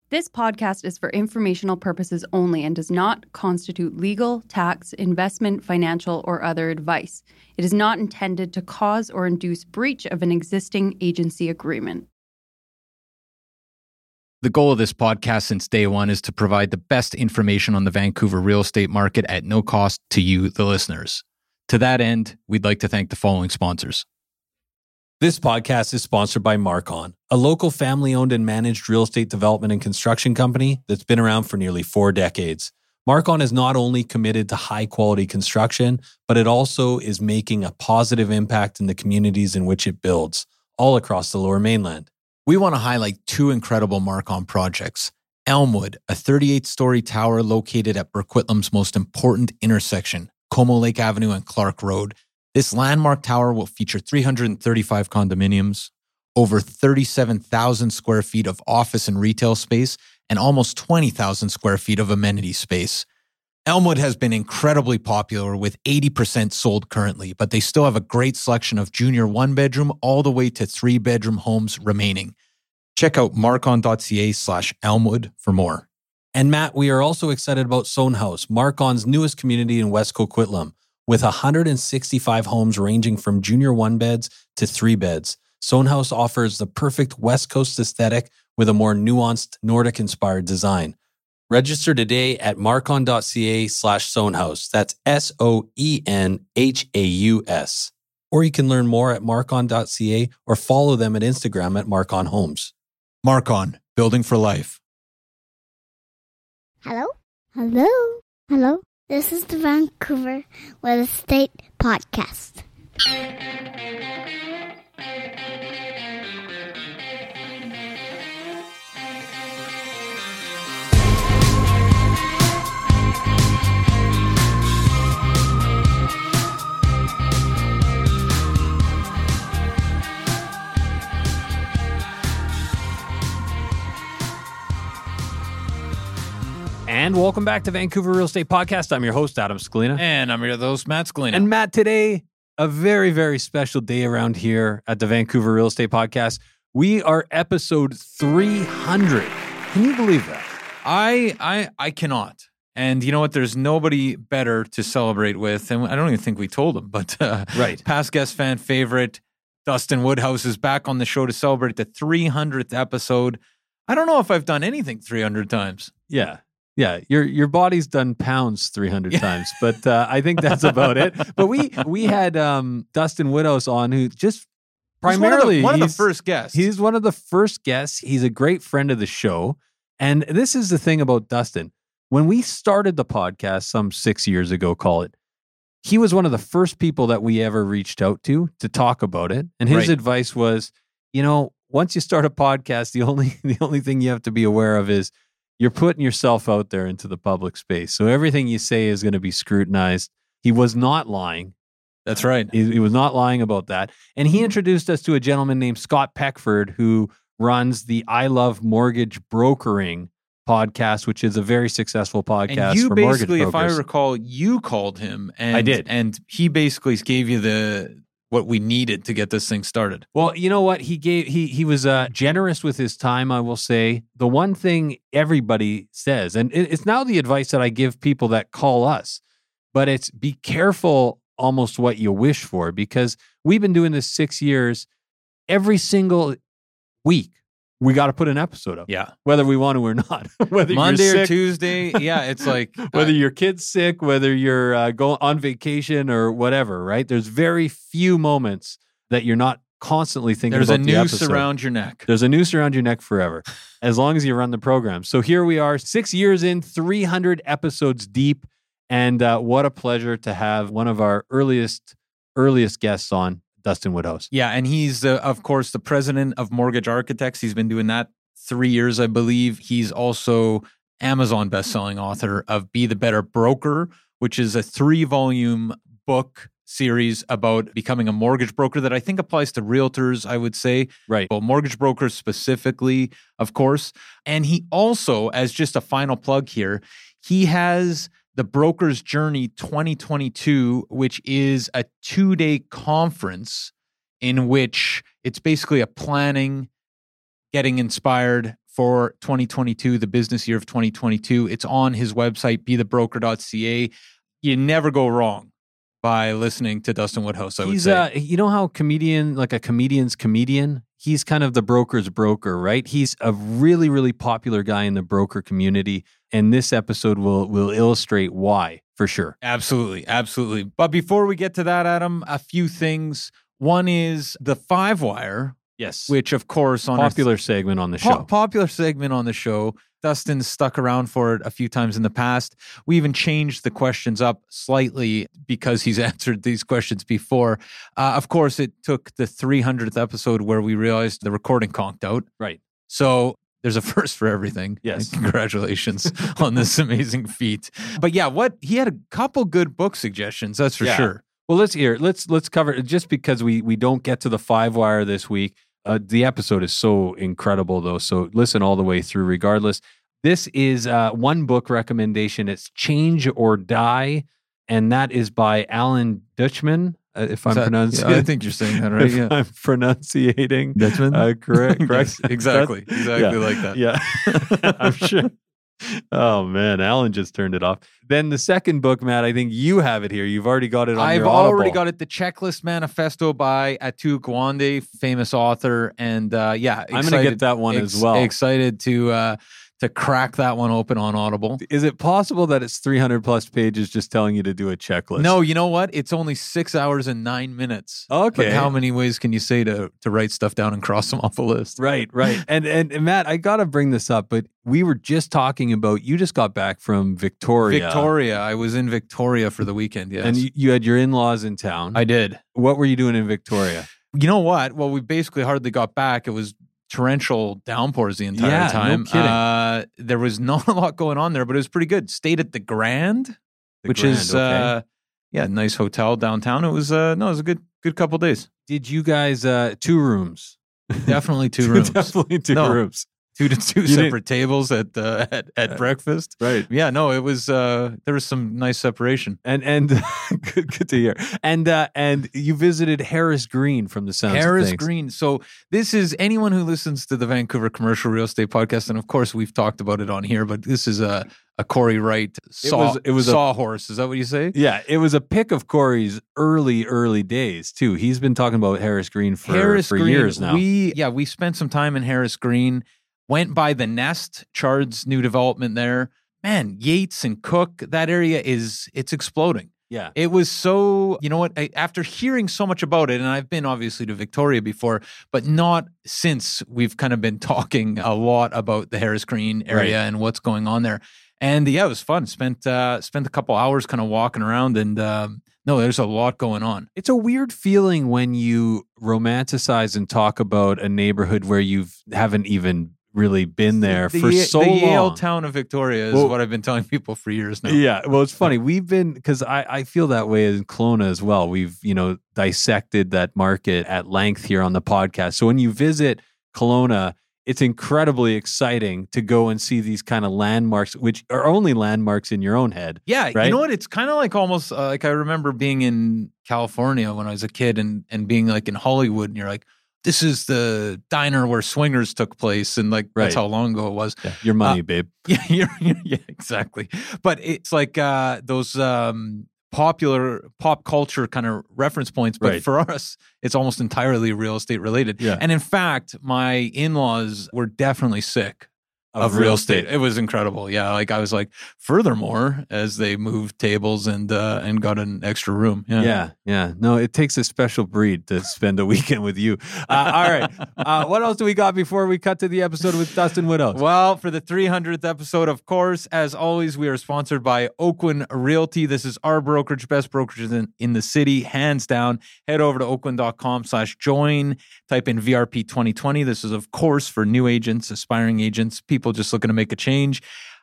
This podcast is for informational purposes only and does not constitute legal, tax, investment, financial, or other advice. It is not intended to cause or induce breach of an existing agency agreement. The goal of this podcast since day one is to provide the best information on the Vancouver real estate market at no cost to you, the listeners. To that end, we'd like to thank the following sponsors. This podcast is sponsored by Marcon, a local family-owned and managed real estate development and construction company that's been around for nearly 4 decades. Marcon is not only committed to high-quality construction, but it also is making a positive impact in the communities in which it builds, all across the Lower Mainland. We want to highlight 2 incredible Marcon projects. Elmwood, a 38-story tower located at Burquitlam's most important intersection, Como Lake Avenue and Clark Road. This landmark tower will feature 335 condominiums, over 37,000 square feet of office and retail space, and almost 20,000 square feet of amenity space. Elmwood has been incredibly popular with 80% sold currently, but they still have a great selection of junior 1-bedroom all the way to 3-bedroom homes remaining. Check out marcon.ca/Elmwood for more. And Matt, we are also excited about Sohn House, Marcon's newest community in West Coquitlam. With 165 homes ranging from junior 1-beds to 3-beds, Sohn House offers the perfect West Coast aesthetic with a more nuanced Nordic-inspired design. Register today at marcon.ca/Sohnhaus. That's SOENHAUS. Or you can learn more at marcon.ca or follow them at Instagram at Marcon Homes. Marcon, building for life. Hello? Hello? Hello? This is the Vancouver Real Estate Podcast. And welcome back to Vancouver Real Estate Podcast. I'm your host, Adam Scalina. And I'm your host, Matt Scalina. And Matt, today, a very, very special day around here at the Vancouver Real Estate Podcast. We are episode 300. Can you believe that? I cannot. And you know what? There's nobody better to celebrate with. And I don't even think we told him, but right. Past guest fan favorite, Dustin Woodhouse, is back on the show to celebrate the 300th episode. I don't know if I've done anything 300 times. Yeah. Yeah, your body's done pounds 300 times, but I think that's about it. But we had Dustin Woodhouse on, who just primarily one of the first guests. He's one of the first guests. He's a great friend of the show, and this is the thing about Dustin. When we started the podcast some 6 years ago, call it, he was one of the first people that we ever reached out to talk about it, and his advice was, once you start a podcast, the only thing you have to be aware of is you're putting yourself out there into the public space. So everything you say is going to be scrutinized. He was not lying. That's right. He was not lying about that. And he introduced us to a gentleman named Scott Peckford, who runs the I Love Mortgage Brokering podcast, which is a very successful podcast and you for basically, mortgage brokers. if I recall, you called him. And, I did. And he basically gave you what we needed to get this thing started. Well, you know what? He was generous with his time, I will say. The one thing everybody says, and it's now the advice that I give people that call us, but it's be careful almost what you wish for, because we've been doing this 6 years. Every single week, we got to put an episode up. Yeah. Whether we want to or not. Whether Monday you're sick, or Tuesday. Yeah, it's like... whether your kid's sick, whether you're going on vacation or whatever, right? There's very few moments that you're not constantly thinking about the episode. There's a noose around your neck. There's a noose around your neck forever, as long as you run the program. So here we are, 6 years in, 300 episodes deep, and what a pleasure to have one of our earliest guests on, Dustin Woodhouse. Yeah, and he's, of course, the president of Mortgage Architects. He's been doing that 3 years, I believe. He's also Amazon bestselling author of Be the Better Broker, which is a 3-volume book series about becoming a mortgage broker that I think applies to realtors, I would say. Right. Well, mortgage brokers specifically, of course. And he also, as just a final plug here, he has the Broker's Journey 2022, which is a 2-day conference in which it's basically a planning, getting inspired for 2022, the business year of 2022. It's on his website, bethebroker.ca. You never go wrong by listening to Dustin Woodhouse, I would say. You know how a comedian's comedian? He's kind of the broker's broker, right? He's a really, really popular guy in the broker community. And this episode will illustrate why, for sure. Absolutely, absolutely. But before we get to that, Adam, a few things. One is the Five Wire. Yes. Which, of course, on popular segment on the show. Popular segment on the show. Dustin's stuck around for it a few times in the past. We even changed the questions up slightly because he's answered these questions before. Of course, it took the 300th episode where we realized the recording conked out. Right. So there's a first for everything. Yes. And congratulations on this amazing feat. But yeah, he had a couple good book suggestions, that's for sure. Well, let's cover it just because we don't get to the Five Wire this week. The episode is so incredible, though. So listen all the way through, regardless. This is one book recommendation. It's Change or Die, and that is by Alan Dutchman. If I'm pronouncing, I think you're saying that right. I'm pronunciating Dutchman. Correct. Yes, exactly like that. Yeah, I'm sure. Oh man, Alan just turned it off. Then the second book, Matt, I think you have it here. You've already got it on your Audible. I've already got it. The Checklist Manifesto by Atul Gawande, famous author. And I'm going to get that one as well. Excited to crack that one open on Audible. Is it possible that it's 300 plus pages just telling you to do a checklist? No, you know what? It's only 6 hours and 9 minutes. Okay. But how many ways can you say to write stuff down and cross them off a list? Right. And Matt, I got to bring this up, but we were just talking about, you just got back from Victoria. I was in Victoria for the weekend, yes. And you had your in-laws in town. I did. What were you doing in Victoria? You know what? Well, we basically hardly got back. It was torrential downpours the entire time. No kidding. There was not a lot going on there, but it was pretty good. Stayed at the Grand, is nice hotel downtown. It was it was a good couple days. Did you guys 2 rooms? Definitely 2 rooms. Definitely two rooms. 2 separate tables at breakfast. Right. Yeah, no, it was there was some nice separation. And good to hear. And you visited Harris Green from the sounds of things. Green. So this is anyone who listens to the Vancouver Commercial Real Estate Podcast, and of course we've talked about it on here, but this is a Corey Wright sawhorse. Is that what you say? Yeah, it was a pick of Corey's early days too. He's been talking about Harris Green for years now. We spent some time in Harris Green. Went by the Nest, Chard's new development there. Man, Yates and Cook, that area it's exploding. Yeah. It was so, you know what, after hearing so much about it, and I've been obviously to Victoria before, but not since we've kind of been talking a lot about the Harris Green area and what's going on there. And yeah, it was fun. Spent a couple hours kind of walking around and no, there's a lot going on. It's a weird feeling when you romanticize and talk about a neighborhood where you haven't even really been there for so long. The Yale town of Victoria is what I've been telling people for years now. Yeah, well, it's funny. We've been, because I feel that way in Kelowna as well. We've, dissected that market at length here on the podcast. So when you visit Kelowna, it's incredibly exciting to go and see these kind of landmarks, which are only landmarks in your own head. Yeah, right? You know what? It's kind of like almost like I remember being in California when I was a kid and being like in Hollywood, and you're like, this is the diner where Swingers took place, and that's how long ago it was. Yeah, your money, babe. Yeah, exactly. But it's like those popular pop culture kind of reference points. But for us, it's almost entirely real estate related. Yeah. And in fact, my in-laws were definitely sick of real estate. It was incredible. Yeah. Like I was like, furthermore, as they moved tables and got an extra room. Yeah. No, it takes a special breed to spend a weekend with you. All right. What else do we got before we cut to the episode with Dustin Woodhouse? Well, for the 300th episode, of course, as always, we are sponsored by Oakwyn Realty. This is our brokerage, best brokerage in the city, hands down. Head over to oakwyn.com/join. Type in VRP 2020. This is, of course, for new agents, aspiring agents, people just looking to make a change.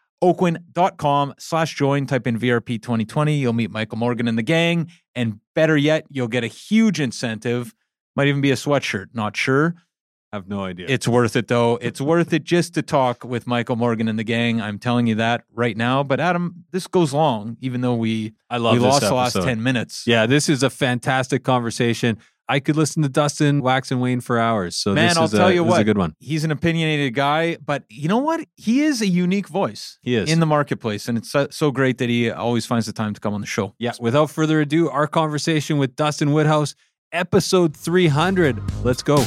Oakwyn.com/join. Type in VRP 2020. You'll meet Michael Morgan and the gang. And better yet, you'll get a huge incentive. Might even be a sweatshirt. Not sure. I have no idea. It's worth it, though. It's worth it just to talk with Michael Morgan and the gang. I'm telling you that right now. But Adam, this goes long, even though we lost the last 10 minutes. Yeah, this is a fantastic conversation. I could listen to Dustin wax and wane for hours. So Man, I'll tell you this is what, a good one. He's an opinionated guy, but you know what? He is a unique voice. He is. In the marketplace, and it's so great that he always finds the time to come on the show. Yeah, without further ado, our conversation with Dustin Woodhouse, episode 300. Let's go.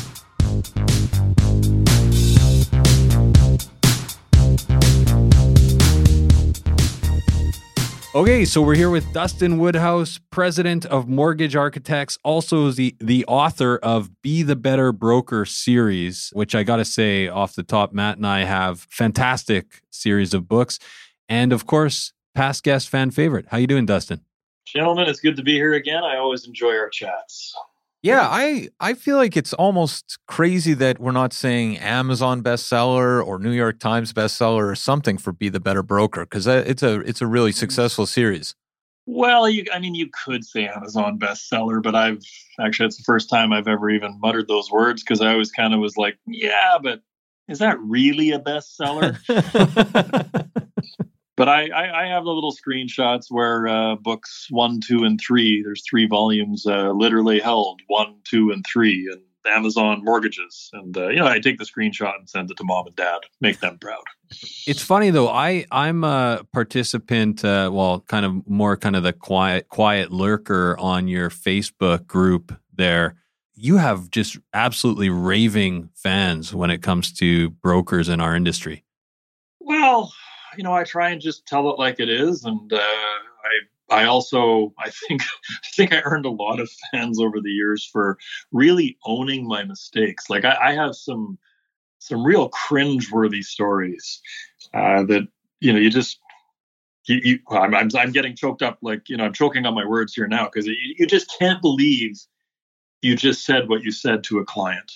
Okay, so we're here with Dustin Woodhouse, president of Mortgage Architects, also the author of Be the Better Broker series, which I got to say off the top, Matt and I have fantastic series of books. And of course, past guest fan favorite. How you doing, Dustin? Gentlemen, it's good to be here again. I always enjoy our chats. Yeah, I feel like it's almost crazy that we're not saying Amazon bestseller or New York Times bestseller or something for Be the Better Broker, because it's a really successful series. Well, you could say Amazon bestseller, but it's the first time I've ever even muttered those words, because I always kind of was like, yeah, but is that really a bestseller? But I have the little screenshots where books 1, 2, and 3, there's 3 volumes literally held 1, 2, and 3, and Amazon mortgages. And, I take the screenshot and send it to mom and dad, make them proud. It's funny though. I'm a participant, kind of the quiet lurker on your Facebook group there. You have just absolutely raving fans when it comes to brokers in our industry. Well, I try and just tell it like it is, and I think I earned a lot of fans over the years for really owning my mistakes. Like I have some real cringe-worthy stories that I'm getting choked up. Like I'm choking on my words here now, because you just can't believe you just said what you said to a client,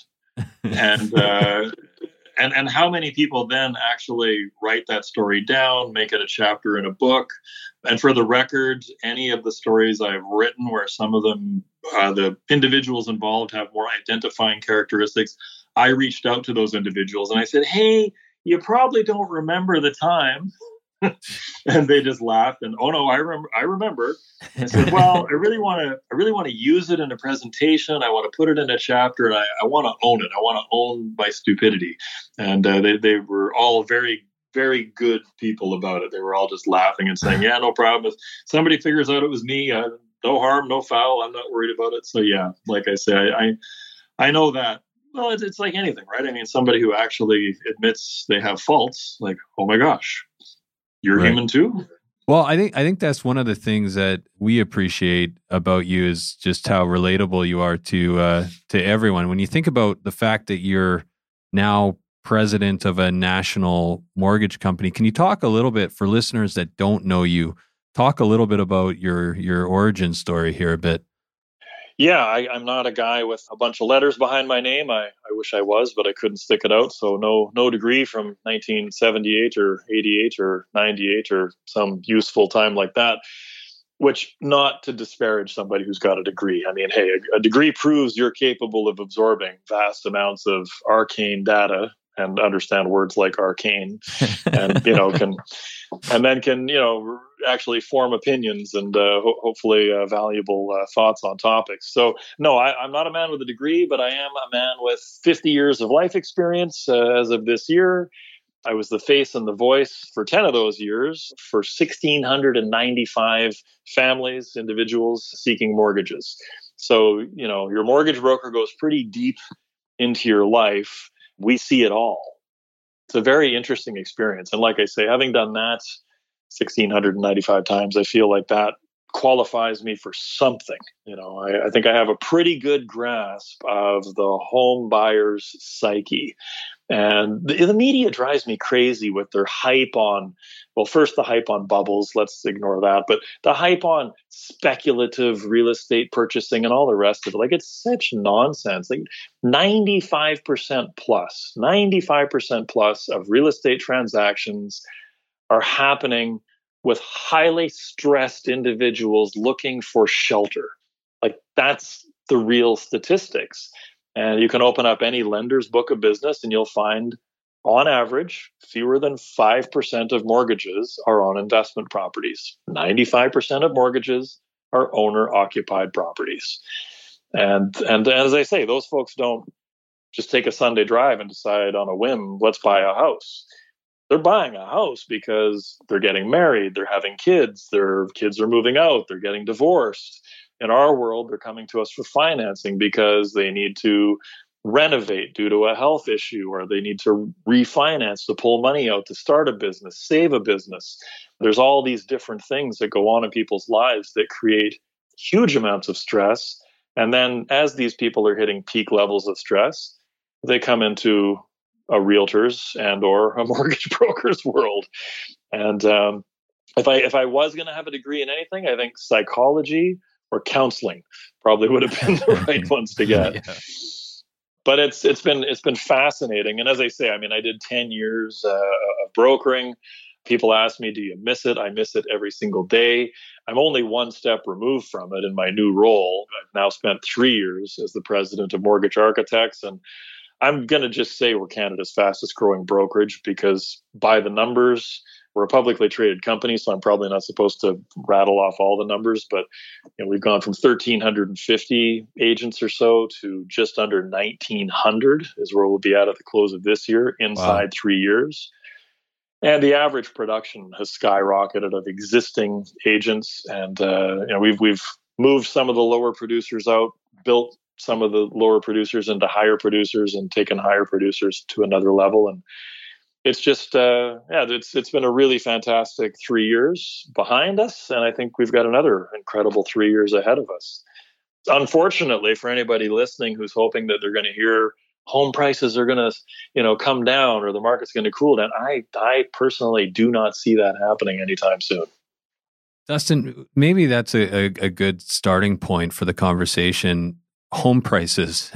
and. And how many people then actually write that story down, make it a chapter in a book? And for the record, any of the stories I've written where some of them, the individuals involved have more identifying characteristics, I reached out to those individuals and I said, hey, you probably don't remember the time. And they just laughed and, oh no, I remember. I said, well, I really want to use it in a presentation. I want to put it in a chapter, and I want to own it. I want to own my stupidity. And they were all very, very good people about it. They were all just laughing and saying, yeah, no problem. If somebody figures out it was me, no harm, no foul. I'm not worried about it. So yeah, like I say, I know that. Well, it's like anything, right? I mean, somebody who actually admits they have faults, like, oh my gosh, you're right. Human too. Well, I think that's one of the things that we appreciate about you is just how relatable you are to everyone. When you think about the fact that you're now president of a national mortgage company, can you talk a little bit for listeners that don't know you? Talk a little bit about your origin story here a bit. Yeah, I'm not a guy with a bunch of letters behind my name. I wish I was, but I couldn't stick it out. So no degree from 1978 or 88 or 98 or some useful time like that, which not to disparage somebody who's got a degree. I mean, hey, a degree proves you're capable of absorbing vast amounts of arcane data and understand words like arcane and, can actually form opinions and hopefully valuable thoughts on topics. So no, I'm not a man with a degree, but I am a man with 50 years of life experience as of this year. I was the face and the voice for 10 of those years for 1,695 families, individuals seeking mortgages. So, your mortgage broker goes pretty deep into your life. We see it all. It's a very interesting experience. And like I say, having done that 1,695 times, I feel like that qualifies me for something. I think I have a pretty good grasp of the home buyer's psyche. And the media drives me crazy with their hype on, well, first the hype on bubbles, let's ignore that, but the hype on speculative real estate purchasing and all the rest of it. Like, it's such nonsense. Like 95% plus of real estate transactions are happening with highly stressed individuals looking for shelter. Like, that's the real statistics. And you can open up any lender's book of business and you'll find, on average, fewer than 5% of mortgages are on investment properties. 95% of mortgages are owner-occupied properties. And as I say, those folks don't just take a Sunday drive and decide on a whim, let's buy a house. They're buying a house because they're getting married, they're having kids, their kids are moving out, they're getting divorced. In our world, they're coming to us for financing because they need to renovate due to a health issue, or they need to refinance to pull money out to start a business, save a business. There's all these different things that go on in people's lives that create huge amounts of stress. And then as these people are hitting peak levels of stress, they come into a realtor's and or a mortgage broker's world. And if I was going to have a degree in anything, I think psychology or counseling probably would have been the right ones to get. Yeah. But it's been fascinating. And as I say, I mean, I did 10 years of brokering. People ask me, do you miss it? I miss it every single day. I'm only one step removed from it in my new role. I've now spent 3 years as the president of Mortgage Architects. And I'm going to just say we're Canada's fastest growing brokerage because by the numbers, we're a publicly traded company, so I'm probably not supposed to rattle off all the numbers, but we've gone from 1,350 agents or so to just under 1,900 is where we'll be at the close of this year inside 3 years. And the average production has skyrocketed of existing agents. And we've moved some of the lower producers out, built some of the lower producers into higher producers, and taken higher producers to another level. And it's just, it's been a really fantastic 3 years behind us. And I think we've got another incredible 3 years ahead of us. Unfortunately, for anybody listening who's hoping that they're going to hear home prices are going to, come down or the market's going to cool down, I personally do not see that happening anytime soon. Dustin, maybe that's a good starting point for the conversation. Home prices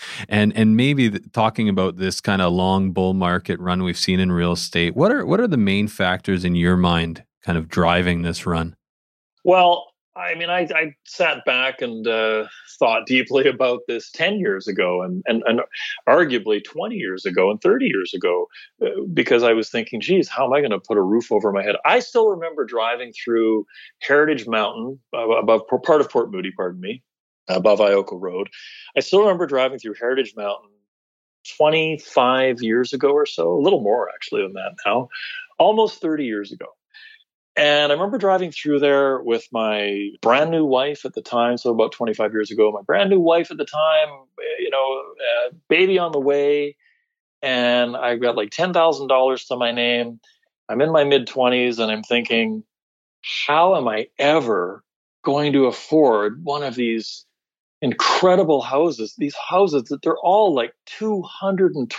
and maybe talking about this kind of long bull market run we've seen in real estate. What are the main factors in your mind kind of driving this run? Well, I mean, I sat back and thought deeply about this 10 years ago and arguably 20 years ago and 30 years ago, because I was thinking, geez, how am I going to put a roof over my head? I still remember driving through Heritage Mountain, above part of Port Moody, above Ioko Road. I still remember driving through Heritage Mountain 25 years ago or so, a little more actually than that now, almost 30 years ago. And I remember driving through there with my brand new wife at the time, so about 25 years ago, my brand new wife at the time, baby on the way, and I've got like $10,000 to my name. I'm in my mid-20s, and I'm thinking, how am I ever going to afford one of these incredible houses, these houses that they're all like $220,000,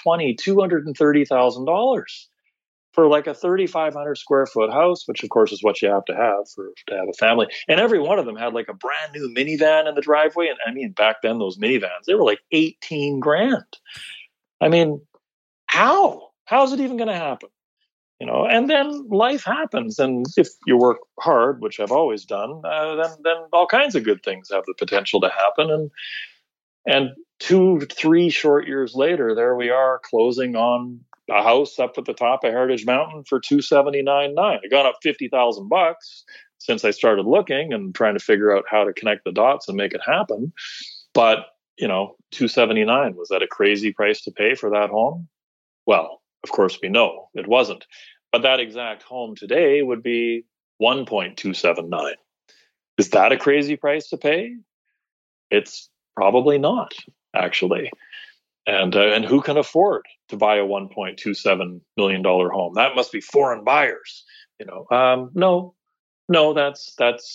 $230,000 for like a 3,500 square foot house, which of course is what you have to have a family. And every one of them had like a brand new minivan in the driveway. And I mean, back then those minivans, they were like 18 grand. I mean, how's it even going to happen? And then life happens. And if you work hard, which I've always done, then all kinds of good things have the potential to happen. And 2-3 short years later, there we are closing on a house up at the top of Heritage Mountain for $279,900. It got up $50,000 since I started looking and trying to figure out how to connect the dots and make it happen. But, $279,000, was that a crazy price to pay for that home? Well, of course we know it wasn't. But that exact home today would be $1.279. Is that a crazy price to pay? It's probably not, actually. And who can afford to buy a $1.27 million home? That must be foreign buyers. No, that's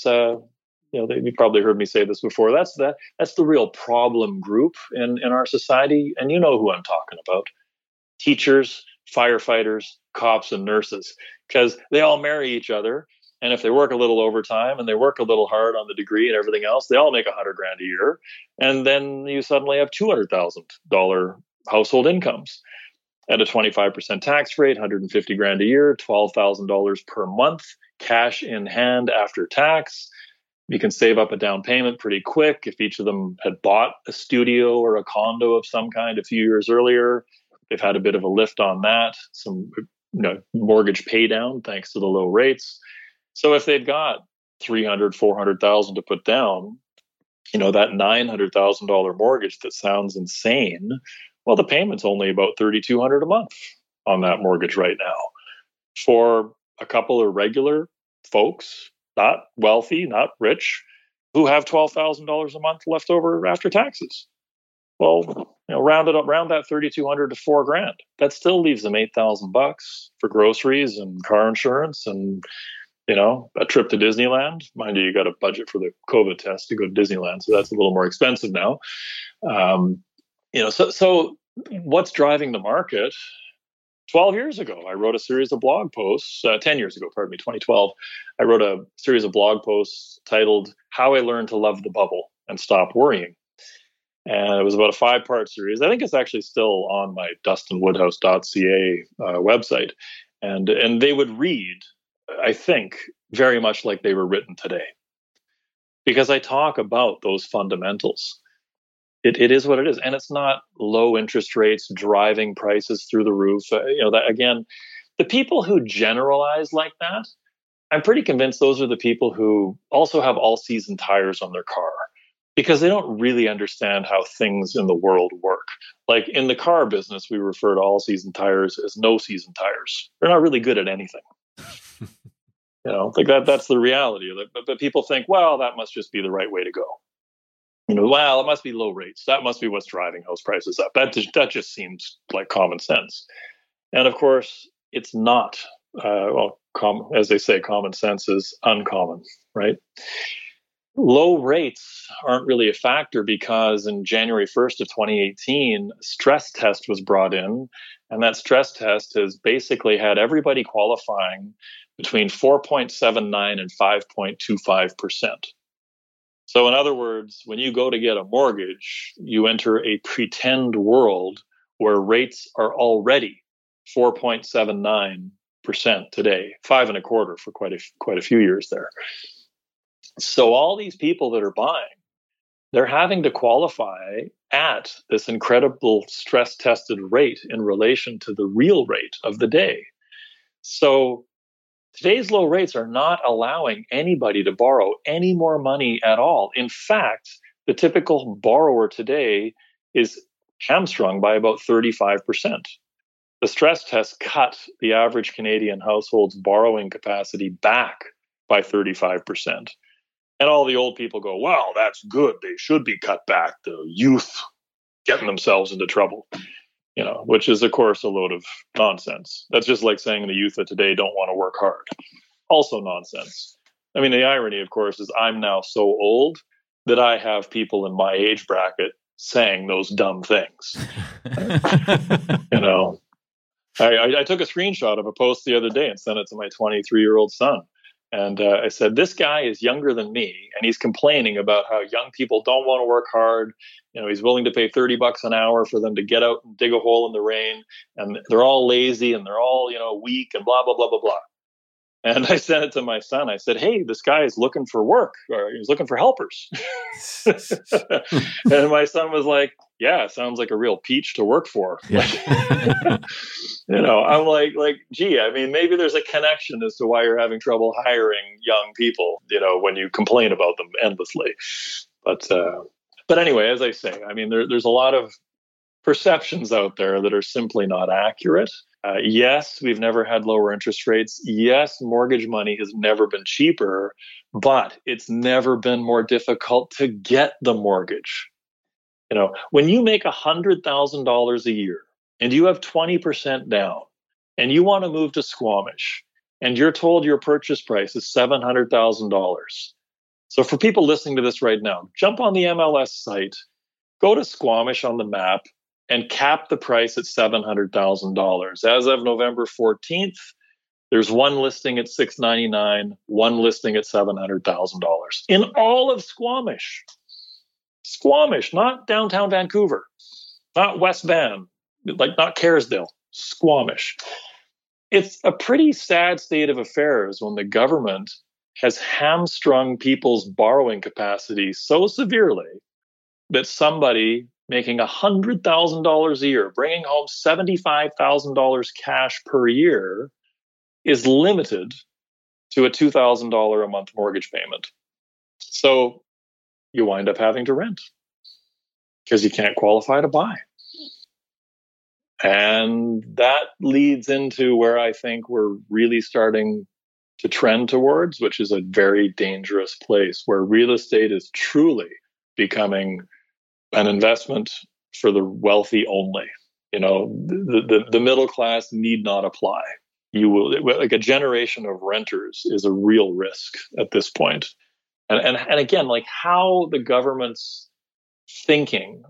you probably heard me say this before. That's the real problem group in our society. And you know who I'm talking about. Teachers, firefighters, cops, and nurses, because they all marry each other. And if they work a little overtime and they work a little hard on the degree and everything else, they all make $100,000 a year. And then you suddenly have $200,000 household incomes at a 25% tax rate, $150,000 a year, $12,000 per month, cash in hand after tax. You can save up a down payment pretty quick. If each of them had bought a studio or a condo of some kind a few years earlier, they've had a bit of a lift on that, some mortgage pay down thanks to the low rates. So if they've got $300,000, $400,000 to put down, that $900,000 mortgage that sounds insane, well, the payment's only about $3,200 a month on that mortgage right now. For a couple of regular folks, not wealthy, not rich, who have $12,000 a month left over after taxes. Well, round that $3,200 to $4,000. That still leaves them $8,000 for groceries and car insurance and a trip to Disneyland. Mind you, got a budget for the COVID test to go to Disneyland, so that's a little more expensive now. So what's driving the market? 12 years ago, I wrote a series of blog posts, 10 years ago, 2012, I wrote a series of blog posts titled How I Learned to Love the Bubble and Stop Worrying. And it was about a 5-part series. I think it's actually still on my dustinwoodhouse.ca website. And they would read, I think, very much like they were written today. Because I talk about those fundamentals. It is what it is. And it's not low interest rates driving prices through the roof. That again, the people who generalize like that, I'm pretty convinced those are the people who also have all-season tires on their car because they don't really understand how things in the world work. Like in the car business, we refer to all-season tires as no-season tires. They're not really good at anything. That's the reality of it. But people think, well, that must just be the right way to go. Well, it must be low rates. That must be what's driving house prices up. That just seems like common sense. And of course, it's not. As they say, common sense is uncommon, right? Low rates aren't really a factor because in January 1st of 2018, a stress test was brought in. And that stress test has basically had everybody qualifying between 4.79 and 5.25%. So in other words, when you go to get a mortgage, you enter a pretend world where rates are already 4.79% today, 5.25% for quite a few years there. So all these people that are buying, they're having to qualify at this incredible stress tested rate in relation to the real rate of the day. So today's low rates are not allowing anybody to borrow any more money at all. In fact, the typical borrower today is hamstrung by about 35%. The stress test cut the average Canadian household's borrowing capacity back by 35%. And all the old people go, well, that's good. They should be cut back. The youth getting themselves into trouble. Which is, of course, a load of nonsense. That's just like saying the youth of today don't want to work hard. Also nonsense. I mean, the irony, of course, is I'm now so old that I have people in my age bracket saying those dumb things. I took a screenshot of a post the other day and sent it to my 23-year-old son. And I said, this guy is younger than me, and he's complaining about how young people don't want to work hard. He's willing to pay $30 an hour for them to get out and dig a hole in the rain, and they're all lazy and they're all, weak and blah, blah, blah, blah, blah. And I sent it to my son. I said, hey, this guy is looking for work, or he's looking for helpers. And my son was like, yeah, sounds like a real peach to work for. Yeah. I'm like, gee, I mean, maybe there's a connection as to why you're having trouble hiring young people, when you complain about them endlessly. But anyway, as I say, I mean, there's a lot of perceptions out there that are simply not accurate. Yes, we've never had lower interest rates. Yes, mortgage money has never been cheaper, but it's never been more difficult to get the mortgage. When you make $100,000 a year and you have 20% down and you want to move to Squamish and you're told your purchase price is $700,000. So for people listening to this right now, jump on the MLS site, go to Squamish on the map, and cap the price at $700,000. As of November 14th, there's one listing at $699, one listing at $700,000 in all of Squamish. Squamish, not downtown Vancouver, not West Van, not Kerrisdale, Squamish. It's a pretty sad state of affairs when the government has hamstrung people's borrowing capacity so severely that somebody making $100,000 a year, bringing home $75,000 cash per year, is limited to a $2,000 a month mortgage payment. So you wind up having to rent because you can't qualify to buy. And that leads into where I think we're really starting to trend towards, which is a very dangerous place where real estate is truly becoming an investment for the wealthy only. The middle class need not apply. You will, like, a generation of renters is a real risk at this point. And again, like, how the government's thinking,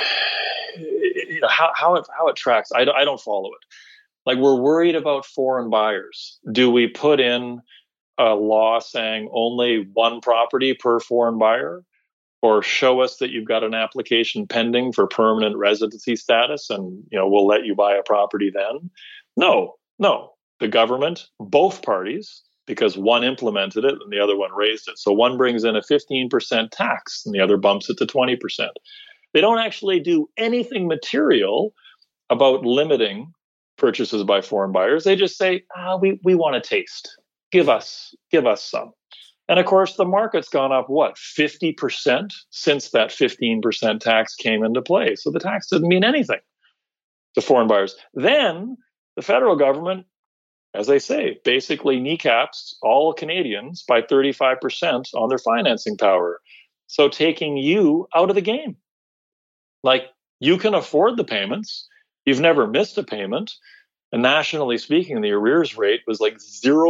how it tracks, I don't follow it. Like, we're worried about foreign buyers. Do we put in a law saying only one property per foreign buyer? Or show us that you've got an application pending for permanent residency status and, we'll let you buy a property then? No. The government, both parties, because one implemented it and the other one raised it. So one brings in a 15% tax and the other bumps it to 20%. They don't actually do anything material about limiting purchases by foreign buyers. They just say, we want a taste. Give us some. And of course, the market's gone up, 50% since that 15% tax came into play. So the tax didn't mean anything to foreign buyers. Then the federal government, as I say, basically kneecaps all Canadians by 35% on their financing power. So taking you out of the game. Like, you can afford the payments. You've never missed a payment. And nationally speaking, the arrears rate was like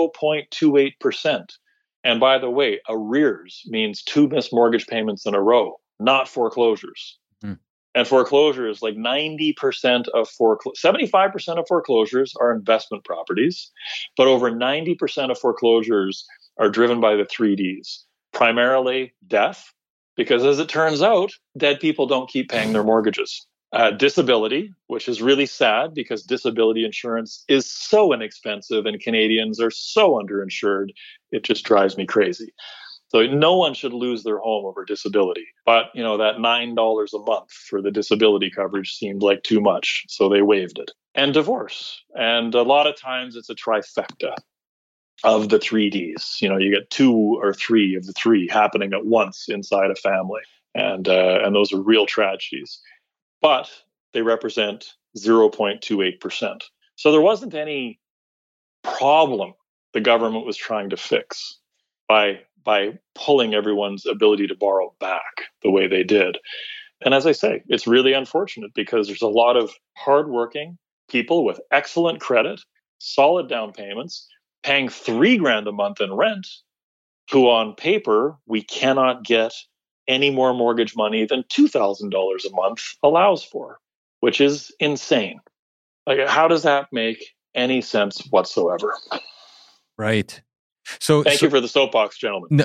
0.28%. And by the way, arrears means 2 missed mortgage payments in a row, not foreclosures. And foreclosures, like 90% of 75% of foreclosures are investment properties, but over 90% of foreclosures are driven by the 3Ds, primarily death, because as it turns out, dead people don't keep paying their mortgages. Disability, which is really sad because disability insurance is so inexpensive and Canadians are so underinsured. It just drives me crazy. So no one should lose their home over disability. But, that $9 a month for the disability coverage seemed like too much. So they waived it. And divorce. And a lot of times it's a trifecta of the 3Ds. You get 2 or 3 of the 3 happening at once inside a family. And those are real tragedies. But they represent 0.28%. So there wasn't any problem the government was trying to fix by pulling everyone's ability to borrow back the way they did. And as I say, it's really unfortunate because there's a lot of hardworking people with excellent credit, solid down payments, paying $3,000 a month in rent, who on paper we cannot get any more mortgage money than $2,000 a month allows for, which is insane. Like, how does that make any sense whatsoever? Right. So thank you for the soapbox, gentlemen.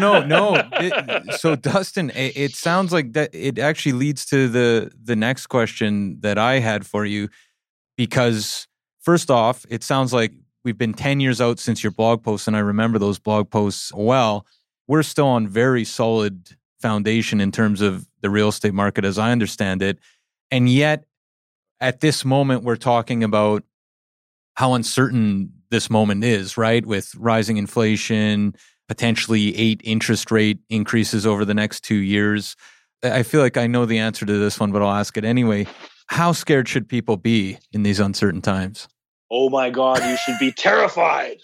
No. So Dustin, it sounds like that it actually leads to the next question that I had for you, because first off, it sounds like we've been 10 years out since your blog post, and I remember those blog posts well. We're still on very solid foundation in terms of the real estate market, as I understand it. And yet, at this moment, we're talking about how uncertain this moment is, right? With rising inflation, potentially 8 interest rate increases over the next 2 years. I feel like I know the answer to this one, but I'll ask it anyway. How scared should people be in these uncertain times? Oh my God, you should be terrified.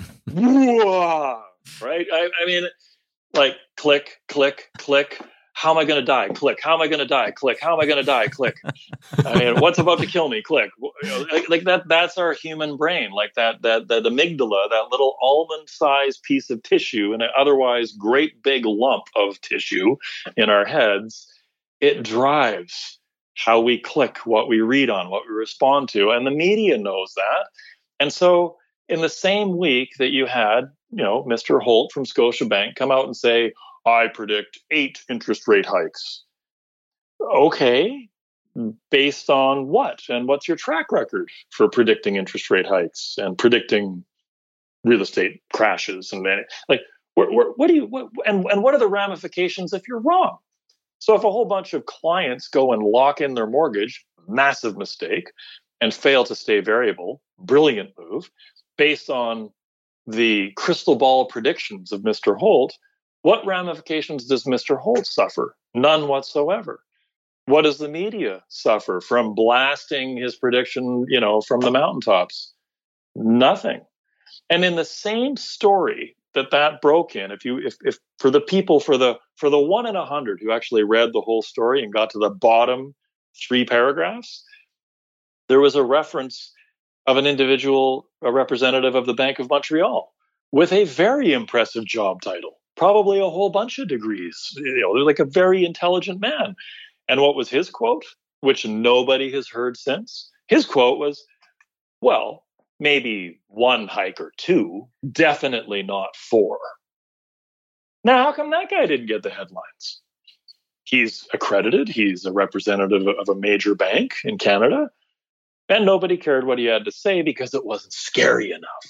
Right? I mean, like, click, click, click. How am I going to die? Click. How am I going to die? Click. How am I going to die? Click. I mean, what's about to kill me? Click. Like that. That's our human brain. Like that amygdala, that little almond-sized piece of tissue, and an otherwise great big lump of tissue in our heads. It drives how we click, what we read on, what we respond to, and the media knows that. And so, in the same week that you had, Mr. Holt from Scotiabank come out and say, I predict 8 interest rate hikes. Okay, based on what? And what's your track record for predicting interest rate hikes and predicting real estate crashes? And like, what are the ramifications if you're wrong? So if a whole bunch of clients go and lock in their mortgage, massive mistake, and fail to stay variable, brilliant move, based on the crystal ball predictions of Mr. Holt, What ramifications does Mr. Holt suffer? None whatsoever. What does the media suffer from blasting his prediction, from the mountaintops? Nothing. And in the same story that broke in, if for the people, for the 1 in 100 who actually read the whole story and got to the bottom 3 paragraphs, there was a reference of an individual, a representative of the Bank of Montreal, with a very impressive job title, probably a whole bunch of degrees. Like a very intelligent man. And what was his quote, which nobody has heard since? His quote was, well, maybe 1 hike or 2, definitely not 4. Now, how come that guy didn't get the headlines? He's accredited. He's a representative of a major bank in Canada. And nobody cared what he had to say because it wasn't scary enough.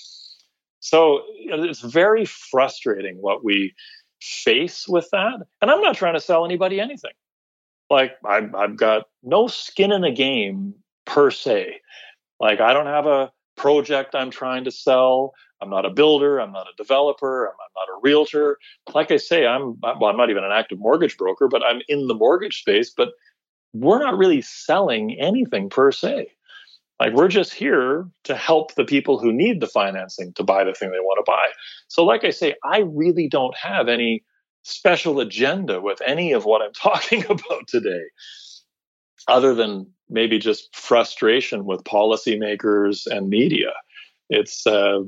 So it's very frustrating what we face with that. And I'm not trying to sell anybody anything. Like, I've got no skin in the game per se. Like, I don't have a project I'm trying to sell. I'm not a builder. I'm not a developer. I'm not a realtor. Like I say, I'm not even an active mortgage broker, but I'm in the mortgage space. But we're not really selling anything per se. Like, we're just here to help the people who need the financing to buy the thing they want to buy. So like I say, I really don't have any special agenda with any of what I'm talking about today, other than maybe just frustration with policymakers and media. It's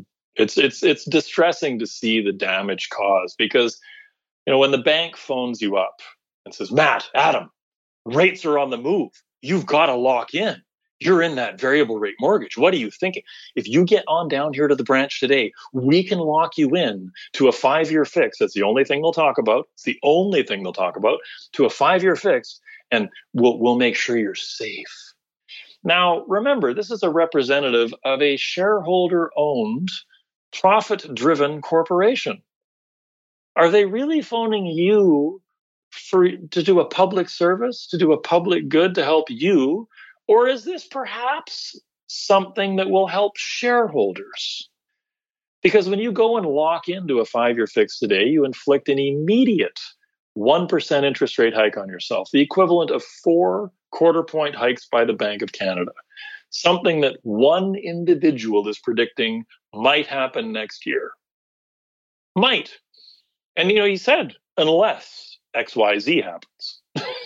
distressing to see the damage caused, because when the bank phones you up and says, Matt, Adam, rates are on the move. You've got to lock in. You're in that variable rate mortgage. What are you thinking? If you get on down here to the branch today, we can lock you in to a 5-year fix. That's the only thing they'll talk about. It's the only thing they'll talk about, to a 5-year fix, and we'll make sure you're safe. Now, remember, this is a representative of a shareholder-owned, profit-driven corporation. Are they really phoning you to do a public service, to do a public good, to help you? Or is this perhaps something that will help shareholders? Because when you go and lock into a 5-year fix today, you inflict an immediate 1% interest rate hike on yourself, the equivalent of 4 quarter-point hikes by the Bank of Canada, something that one individual is predicting might happen next year. Might. And, he said, unless XYZ happens.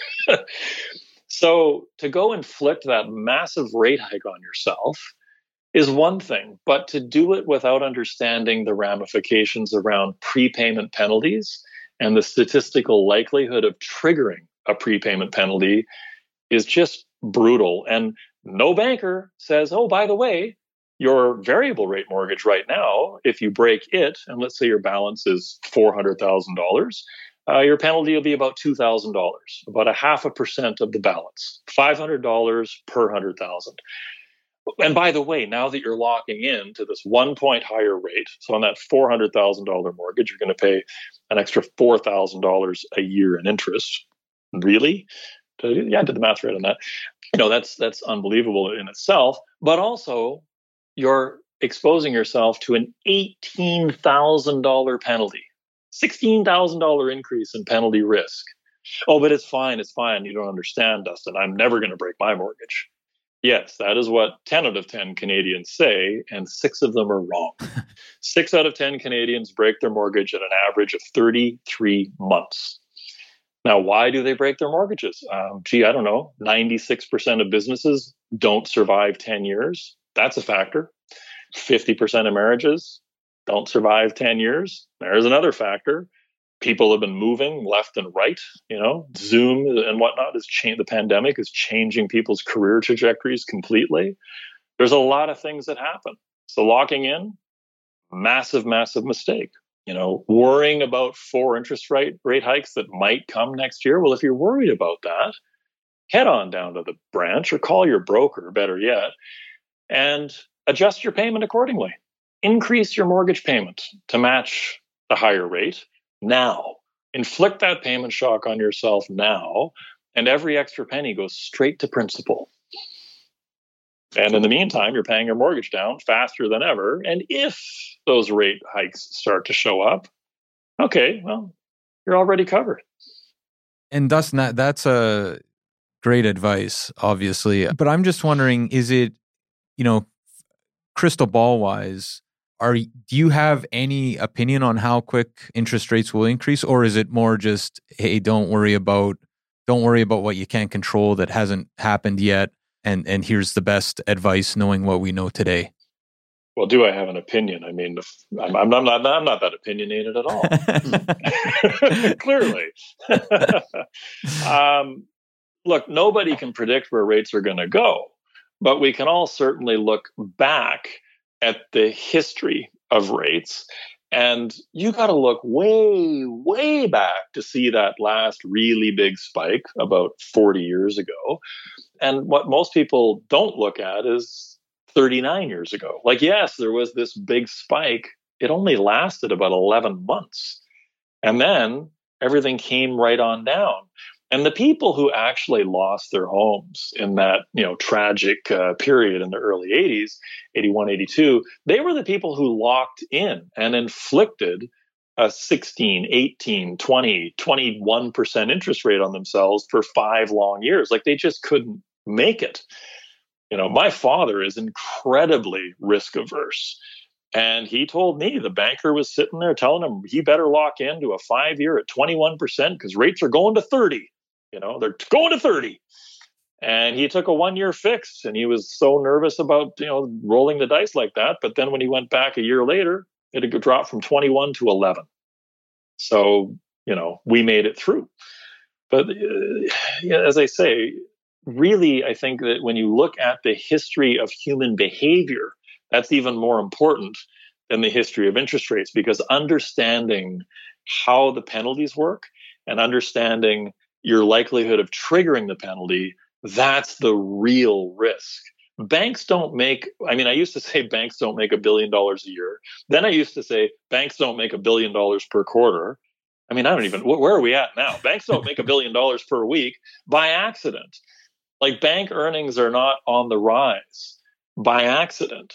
So to go inflict that massive rate hike on yourself is one thing, but to do it without understanding the ramifications around prepayment penalties and the statistical likelihood of triggering a prepayment penalty is just brutal. And no banker says, oh, by the way, your variable rate mortgage right now, if you break it, and let's say your balance is $400,000, your penalty will be about $2,000, about 0.5% of the balance, $500 per 100,000. And by the way, now that you're locking in to this 1 point higher rate, so on that $400,000 mortgage, you're going to pay an extra $4,000 a year in interest. Really? Yeah, I did the math right on that. That's unbelievable in itself. But also, you're exposing yourself to an $18,000 penalty. $16,000 increase in penalty risk. Oh, but it's fine. You don't understand, Dustin. I'm never going to break my mortgage. Yes, that is what 10 out of 10 Canadians say, and 6 of them are wrong. 6 out of 10 Canadians break their mortgage at an average of 33 months. Now, why do they break their mortgages? I don't know. 96% of businesses don't survive 10 years. That's a factor. 50% of marriages don't survive 10 years. There's another factor. People have been moving left and right. Zoom and whatnot the pandemic is changing people's career trajectories completely. There's a lot of things that happen. So locking in, massive, massive mistake. Worrying about 4 interest rate hikes that might come next year. Well, if you're worried about that, head on down to the branch or call your broker, better yet, and adjust your payment accordingly. Increase your mortgage payment to match the higher rate now. Inflict that payment shock on yourself now, and every extra penny goes straight to principal. And in the meantime, you're paying your mortgage down faster than ever. And if those rate hikes start to show up, Okay, well, you're already covered. And Dustin, that's a great advice, obviously. But I'm just wondering, is it, crystal ball wise, do you have any opinion on how quick interest rates will increase, or is it more just, hey, don't worry about what you can't control that hasn't happened yet, and here's the best advice knowing what we know today? Well, do I have an opinion? I mean, I'm not that opinionated at all. Clearly. Look, nobody can predict where rates are going to go, but we can all certainly look back at the history of rates. And you got to look way, way back to see that last really big spike about 40 years ago. And what most people don't look at is 39 years ago. Like, yes, there was this big spike. It only lasted about 11 months. And then everything came right on down. And the people who actually lost their homes in that, tragic period in the early 80s, 81, 82, they were the people who locked in and inflicted a 16, 18, 20, 21% interest rate on themselves for 5 long years. Like, they just couldn't make it. My father is incredibly risk averse. And he told me the banker was sitting there telling him he better lock into a 5-year at 21% because rates are going to 30. They're going to 30. And he took a 1-year fix, and he was so nervous about, rolling the dice like that. But then when he went back a year later, it had dropped from 21 to 11. So, we made it through. But as I say, really, I think that when you look at the history of human behavior, that's even more important than the history of interest rates, because understanding how the penalties work and understanding your likelihood of triggering the penalty, that's the real risk. Banks don't make, I used to say banks don't make $1 billion a year. Then I used to say banks don't make $1 billion per quarter. Where are we at now? Banks don't make $1 billion per week by accident. Like, bank earnings are not on the rise by accident.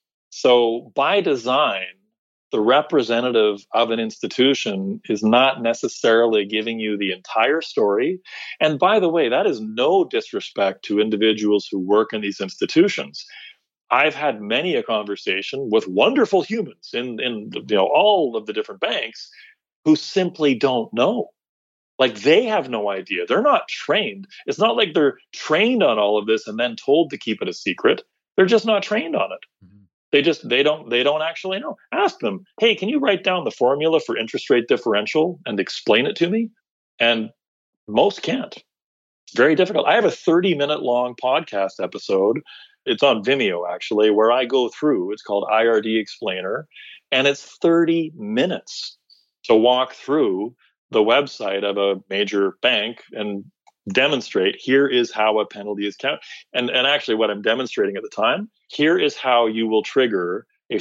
So by design, the representative of an institution is not necessarily giving you the entire story. And by the way, that is no disrespect to individuals who work in these institutions. I've had many a conversation with wonderful humans in all of the different banks who simply don't know. Like, they have no idea. They're not trained. It's not like they're trained on all of this and then told to keep it a secret. They're just not trained on it. Mm-hmm. They don't actually know. Ask them, hey, can you write down the formula for interest rate differential and explain it to me? And most can't. It's very difficult. I have a 30-minute long podcast episode. It's on Vimeo, actually, where I go through. It's called IRD Explainer. And it's 30 minutes to walk through the website of a major bank and demonstrate, here is how a penalty is counted. And actually what I'm demonstrating at the time, here is how you will trigger a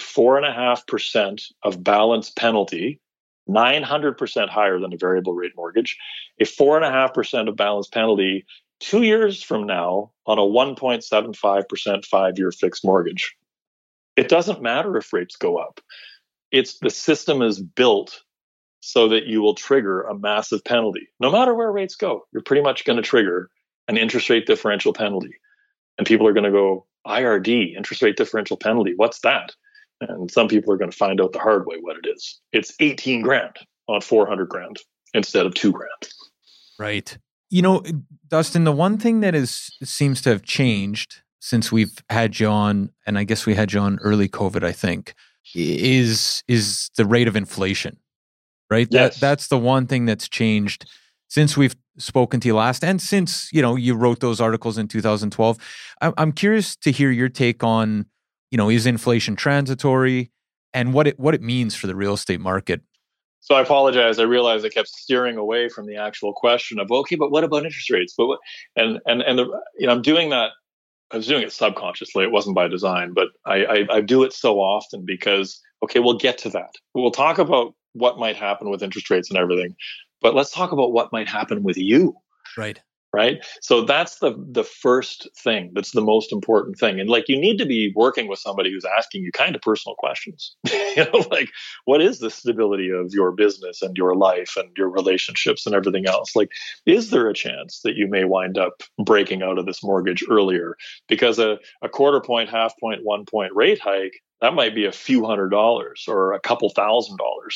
4.5% of balance penalty, 900% higher than a variable rate mortgage, a 4.5% of balance penalty 2 years from now on a 1.75% 5-year fixed mortgage. It doesn't matter if rates go up. It's the system is built so that you will trigger a massive penalty. No matter where rates go, you're pretty much going to trigger an interest rate differential penalty. And people are going to go, IRD, interest rate differential penalty, what's that? And some people are going to find out the hard way what it is. It's 18 grand on 400 grand instead of 2 grand. Right. Dustin, the one thing that seems to have changed since we've had you on, and I guess we had you on early COVID, I think, is the rate of inflation. Right? Yes. That's the one thing that's changed since we've spoken to you last, and since, you wrote those articles in 2012. I'm curious to hear your take on, is inflation transitory, and what it means for the real estate market. So I apologize. I realized I kept steering away from the actual question of, okay, but what about interest rates? But I'm doing that. I was doing it subconsciously. It wasn't by design, but I do it so often because, okay, we'll get to that. We'll talk about what might happen with interest rates and everything, but let's talk about what might happen with you. Right. right? So that's the first thing. That's the most important thing. And like, you need to be working with somebody who's asking you kind of personal questions. Like, what is the stability of your business and your life and your relationships and everything else? Like, is there a chance that you may wind up breaking out of this mortgage earlier? Because a quarter point, half point, 1 point rate hike, that might be a few $100s or a couple $1,000,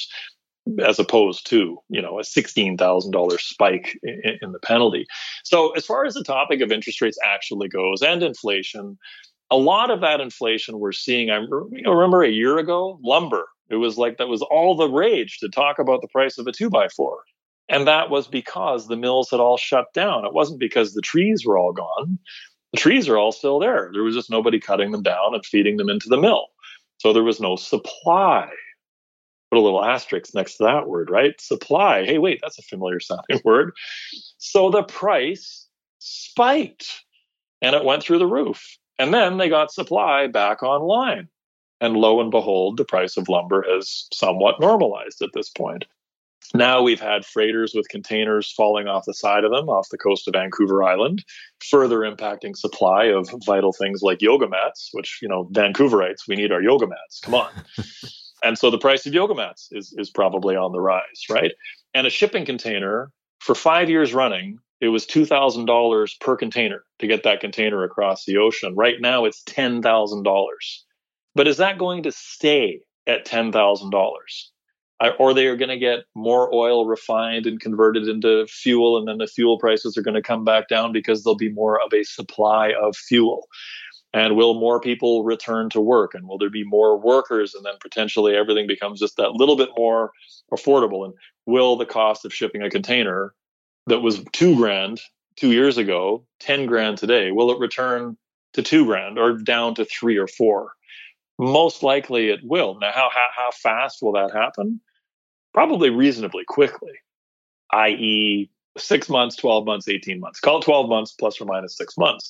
as opposed to, a $16,000 spike in the penalty. So as far as the topic of interest rates actually goes, and inflation, a lot of that inflation we're seeing, I remember a year ago, lumber. It was like that was all the rage to talk about the price of a 2x4. And that was because the mills had all shut down. It wasn't because the trees were all gone. The trees are all still there. There was just nobody cutting them down and feeding them into the mill. So there was no supply. Put a little asterisk next to that word, right? Supply. Hey, wait, that's a familiar sounding word. So the price spiked and it went through the roof. And then they got supply back online. And lo and behold, the price of lumber has somewhat normalized at this point. Now we've had freighters with containers falling off the side of them off the coast of Vancouver Island, further impacting supply of vital things like yoga mats, which, Vancouverites, we need our yoga mats. Come on. And so the price of yoga mats is probably on the rise, right? And a shipping container, for 5 years running, it was $2,000 per container to get that container across the ocean. Right now, it's $10,000. But is that going to stay at $10,000? Or they are going to get more oil refined and converted into fuel, and then the fuel prices are going to come back down because there'll be more of a supply of fuel? And will more people return to work? And will there be more workers? And then potentially everything becomes just that little bit more affordable. And will the cost of shipping a container that was $2,000 2 years ago, $10,000 today, will it return to $2,000 or down to $3,000 or $4,000? Most likely it will. Now, how fast will that happen? Probably reasonably quickly, i.e. 6 months, 12 months, 18 months. Call it 12 months plus or minus 6 months.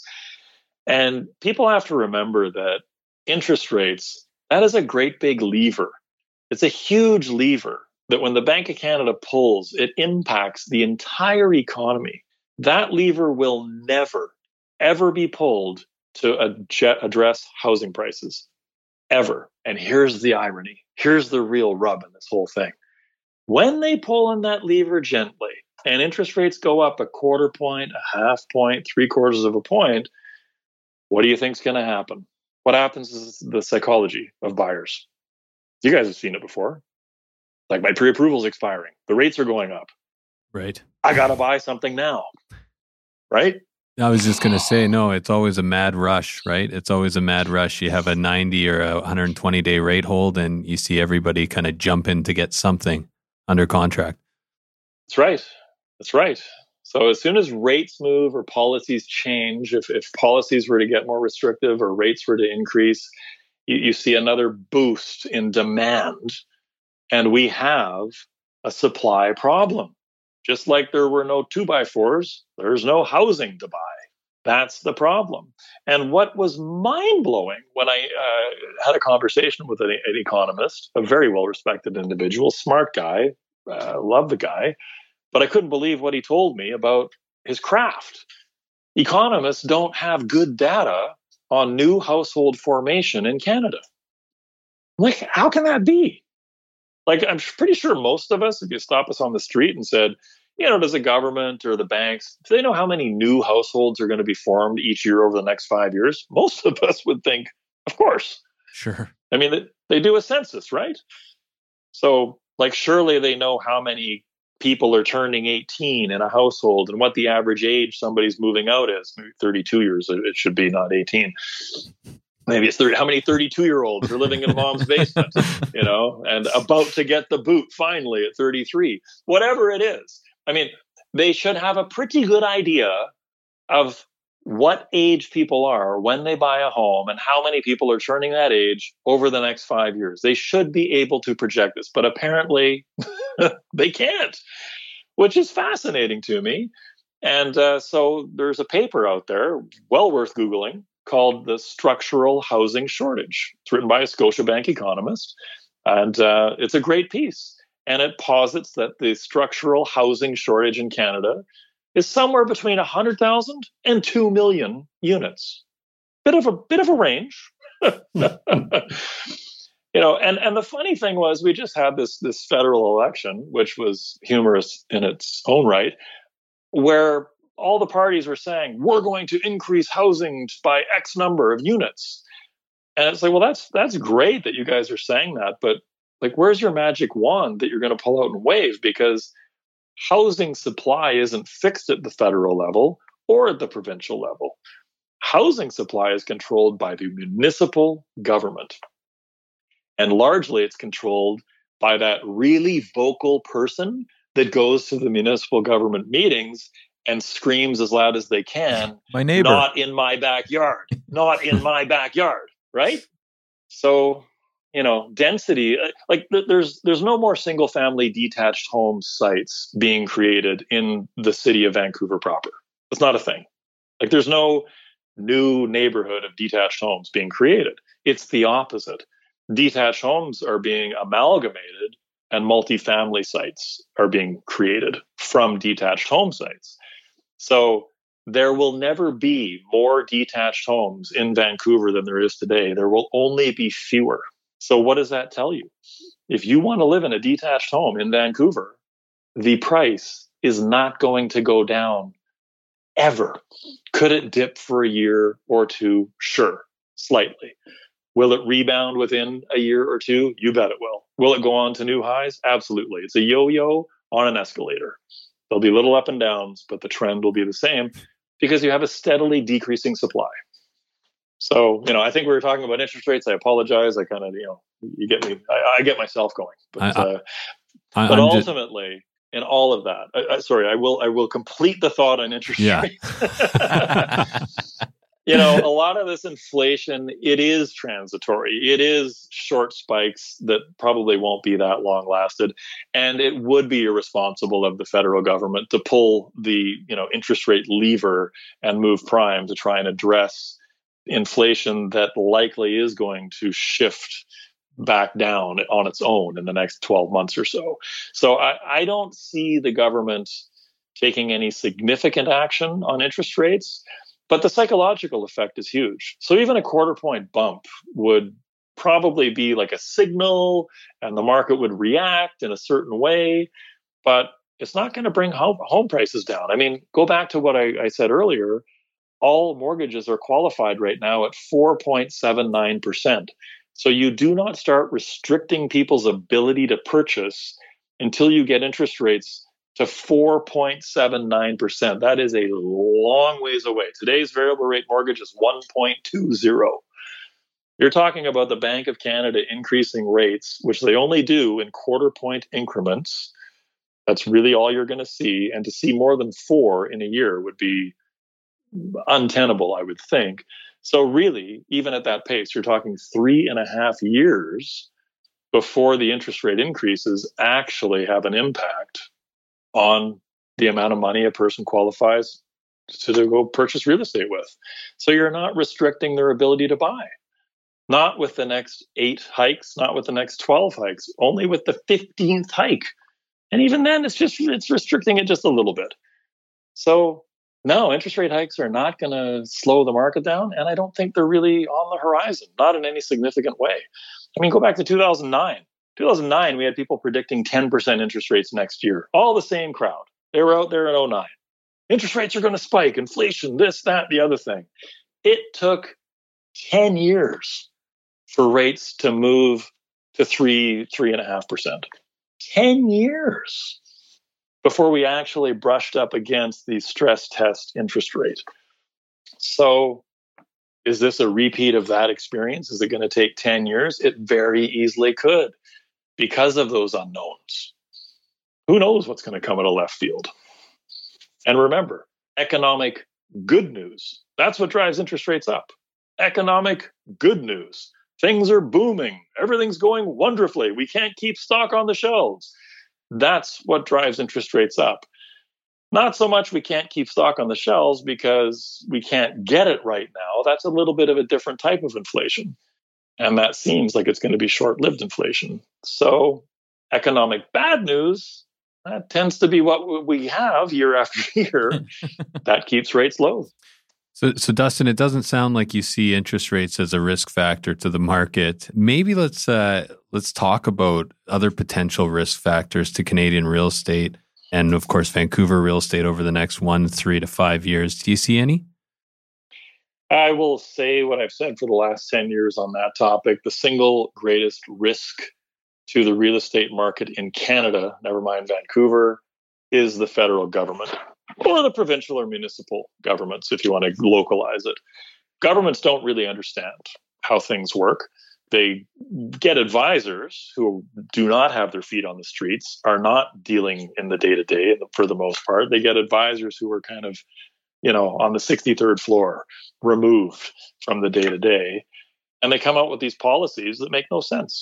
And people have to remember that interest rates, that is a great big lever. It's a huge lever that when the Bank of Canada pulls, it impacts the entire economy. That lever will never, ever be pulled to address housing prices, ever. And here's the irony. Here's the real rub in this whole thing. When they pull on that lever gently and interest rates go up a quarter point, a half point, 3/4 of a point, what do you think's going to happen? What happens is the psychology of buyers. You guys have seen it before. Like, my pre-approval is expiring. The rates are going up. Right. I got to buy something now. Right? I was just going to say, no, it's always a mad rush, right? It's always a mad rush. You have a 90 or a 120-day rate hold, and you see everybody kind of jump in to get something under contract. That's right. That's right. So as soon as rates move or policies change, if policies were to get more restrictive or rates were to increase, you see another boost in demand. And we have a supply problem. Just like there were no 2x4s, there's no housing to buy. That's the problem. And what was mind-blowing when I had a conversation with an economist, a very well-respected individual, smart guy, love the guy, but I couldn't believe what he told me about his craft. Economists don't have good data on new household formation in Canada. Like, how can that be? Like, I'm pretty sure most of us, if you stop us on the street and said, does the government or the banks, do they know how many new households are going to be formed each year over the next 5 years? Most of us would think, of course. Sure. I mean, they do a census, right? So, like, surely they know how many people are turning 18 in a household and what the average age somebody's moving out is. Maybe 32 years, it should be, not 18. Maybe it's 30. How many 32-year-olds are living in mom's basement, and about to get the boot finally at 33? Whatever it is. I mean, they should have a pretty good idea of what age people are when they buy a home and how many people are turning that age over the next 5 years. They should be able to project this, but apparently they can't, which is fascinating to me. And so there's a paper out there, well worth Googling, called The Structural Housing Shortage. It's written by a Scotiabank economist, and it's a great piece. And it posits that the structural housing shortage in Canada is somewhere between 100,000 and 2 million units. Bit of a range. And the funny thing was, we just had this federal election, which was humorous in its own right, where all the parties were saying, we're going to increase housing by X number of units. And it's like, well, that's great that you guys are saying that, but like, where's your magic wand that you're going to pull out and wave? Because housing supply isn't fixed at the federal level or at the provincial level. Housing supply is controlled by the municipal government. And largely it's controlled by that really vocal person that goes to the municipal government meetings and screams as loud as they can, my neighbor, not in my backyard, not in my backyard, right? So, density, like there's no more single family detached home sites being created in the city of Vancouver proper. It's not a thing. Like there's no new neighborhood of detached homes being created. It's the opposite. Detached homes are being amalgamated and multifamily sites are being created from detached home sites. So there will never be more detached homes in Vancouver than there is today. There will only be fewer. So what does that tell you? If you want to live in a detached home in Vancouver, the price is not going to go down ever. Could it dip for a year or two? Sure, slightly. Will it rebound within a year or two? You bet it will. Will it go on to new highs? Absolutely. It's a yo-yo on an escalator. There'll be little up and downs, but the trend will be the same because you have a steadily decreasing supply. So, I think we were talking about interest rates. I apologize. I kind of, you get me. I get myself going. But ultimately, in all of that, I will complete the thought on interest rates. A lot of this inflation, it is transitory. It is short spikes that probably won't be that long lasted. And it would be irresponsible of the federal government to pull the, interest rate lever and move prime to try and address inflation that likely is going to shift back down on its own in the next 12 months or so. So I don't see the government taking any significant action on interest rates. But the psychological effect is huge. So even a quarter point bump would probably be like a signal and the market would react in a certain way, but it's not going to bring home prices down. I mean, go back to what I said earlier. All mortgages are qualified right now at 4.79%. So you do not start restricting people's ability to purchase until you get interest rates to 4.79%. That is a long ways away. Today's variable rate mortgage is 1.20. You're talking about the Bank of Canada increasing rates, which they only do in quarter point increments. That's really all you're going to see. And to see more than 4 in a year would be untenable, I would think. So really, even at that pace, you're talking 3.5 years before the interest rate increases actually have an impact on the amount of money a person qualifies to go purchase real estate with. So you're not restricting their ability to buy. Not with the next 8 hikes, not with the next 12 hikes, only with the 15th hike. And even then, it's restricting it just a little bit. So no, interest rate hikes are not going to slow the market down. And I don't think they're really on the horizon, not in any significant way. I mean, go back to 2009. 2009, we had people predicting 10% interest rates next year. All the same crowd. They were out there in 2009. Interest rates are going to spike, inflation, this, that, the other thing. It took 10 years for rates to move to 3.5%. 10 years before we actually brushed up against the stress test interest rate. So is this a repeat of that experience? Is it going to take 10 years? It very easily could, because of those unknowns. Who knows what's going to come out of left field? And remember, economic good news, that's what drives interest rates up. Economic good news. Things are booming. Everything's going wonderfully. We can't keep stock on the shelves. That's what drives interest rates up. Not so much we can't keep stock on the shelves because we can't get it right now. That's a little bit of a different type of inflation. And that seems like it's going to be short-lived inflation. So economic bad news, that tends to be what we have year after year. That keeps rates low. So Dustin, it doesn't sound like you see interest rates as a risk factor to the market. Maybe let's talk about other potential risk factors to Canadian real estate and, of course, Vancouver real estate over the next 1, 3 to 5 years. Do you see any? I will say what I've said for the last 10 years on that topic. The single greatest risk to the real estate market in Canada, never mind Vancouver, is the federal government or the provincial or municipal governments, if you want to localize it. Governments don't really understand how things work. They get advisors who do not have their feet on the streets, are not dealing in the day-to-day for the most part. They get advisors who are kind of, on the 63rd floor, removed from the day-to-day, and they come out with these policies that make no sense.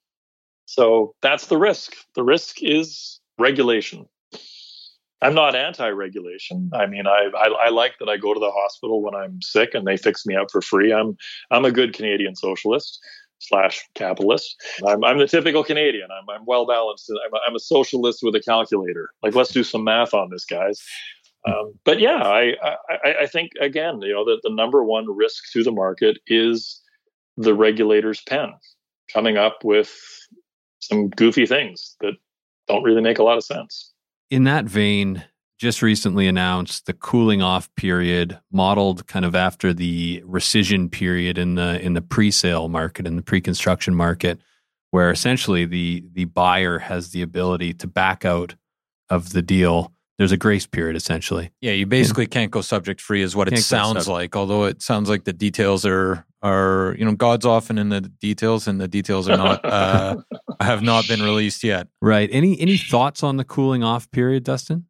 So that's the risk. The risk is regulation. I'm not anti-regulation. I mean, I like that I go to the hospital when I'm sick and they fix me up for free. I'm a good Canadian socialist / capitalist. I'm the typical Canadian. I'm well balanced. I'm a socialist with a calculator. Like, let's do some math on this, guys. But yeah, I think again, that the number one risk to the market is the regulator's pen coming up with some goofy things that don't really make a lot of sense. In that vein, just recently announced the cooling off period, modeled kind of after the rescission period in the pre-sale market, in the pre-construction market, where essentially the buyer has the ability to back out of the deal. There's a grace period, essentially. Yeah, you basically can't go subject free is what it sounds like, although it sounds like the details are God's often in the details, and the details are not have not been released yet. Right. Any thoughts on the cooling off period, Dustin?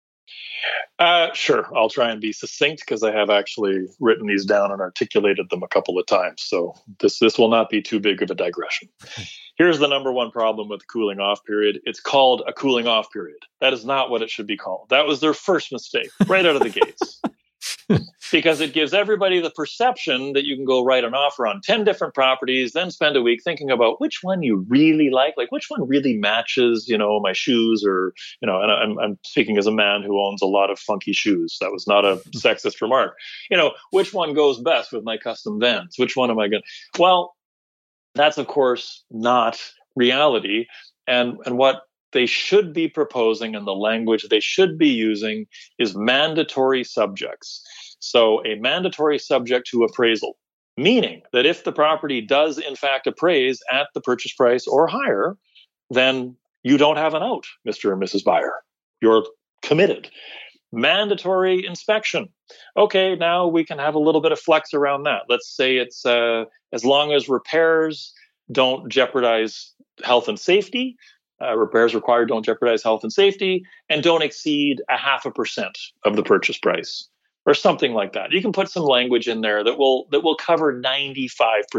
Sure. I'll try and be succinct because I have actually written these down and articulated them a couple of times. So this will not be too big of a digression. Here's the number one problem with the cooling off period. It's called a cooling off period. That is not what it should be called. That was their first mistake right out of the gates. Because it gives everybody the perception that you can go write an offer on 10 different properties, then spend a week thinking about which one you really like which one really matches, my shoes, or, and I'm speaking as a man who owns a lot of funky shoes. That was not a sexist remark. Which one goes best with my custom Vans? Which one am I going to? Well, that's of course not reality. And what they should be proposing and the language they should be using is mandatory subjects. So a mandatory subject to appraisal, meaning that if the property does in fact appraise at the purchase price or higher, then you don't have an out, Mr. and Mrs. Buyer. You're committed. Mandatory inspection. Okay, now we can have a little bit of flex around that. Let's say it's as long as repairs don't jeopardize health and safety, repairs required don't jeopardize health and safety, and don't exceed 0.5% of the purchase price, or something like that. You can put some language in there that will cover 95%,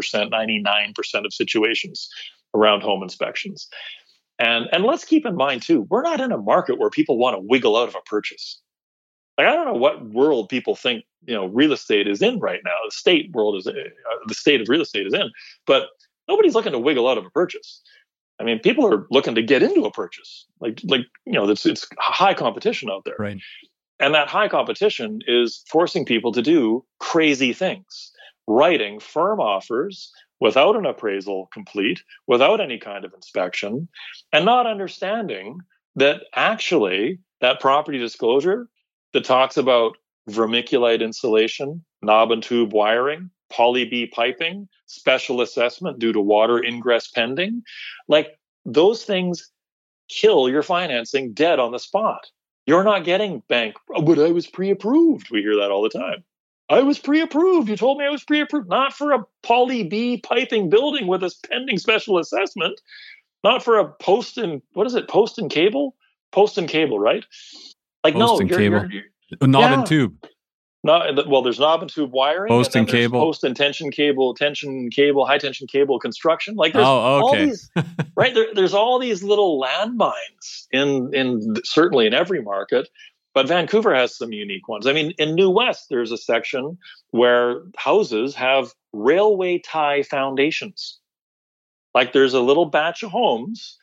99% of situations around home inspections. And let's keep in mind too, we're not in a market where people want to wiggle out of a purchase. Like, I don't know what world people think real estate is in right now. The state of real estate is in, but nobody's looking to wiggle out of a purchase. I mean, people are looking to get into a purchase. It's high competition out there. Right. And that high competition is forcing people to do crazy things, writing firm offers without an appraisal complete, without any kind of inspection, and not understanding that actually that property disclosure that talks about vermiculite insulation, knob and tube wiring, poly B piping, special assessment due to water ingress pending, like those things kill your financing dead on the spot. You're not getting bank, but I was pre-approved. We hear that all the time. I was pre-approved. You told me I was pre-approved. Not for a poly B piping building with a pending special assessment. Not for a post and cable? Post and cable, right? Like, post and cable. Knob and tube. There's knob and tube wiring. Post and cable. Post and tension cable, high tension cable construction. Like, there's okay. all these, right? There's all these little landmines in certainly in every market, but Vancouver has some unique ones. I mean, in New West, there's a section where houses have railway tie foundations. Like, there's a little batch of homes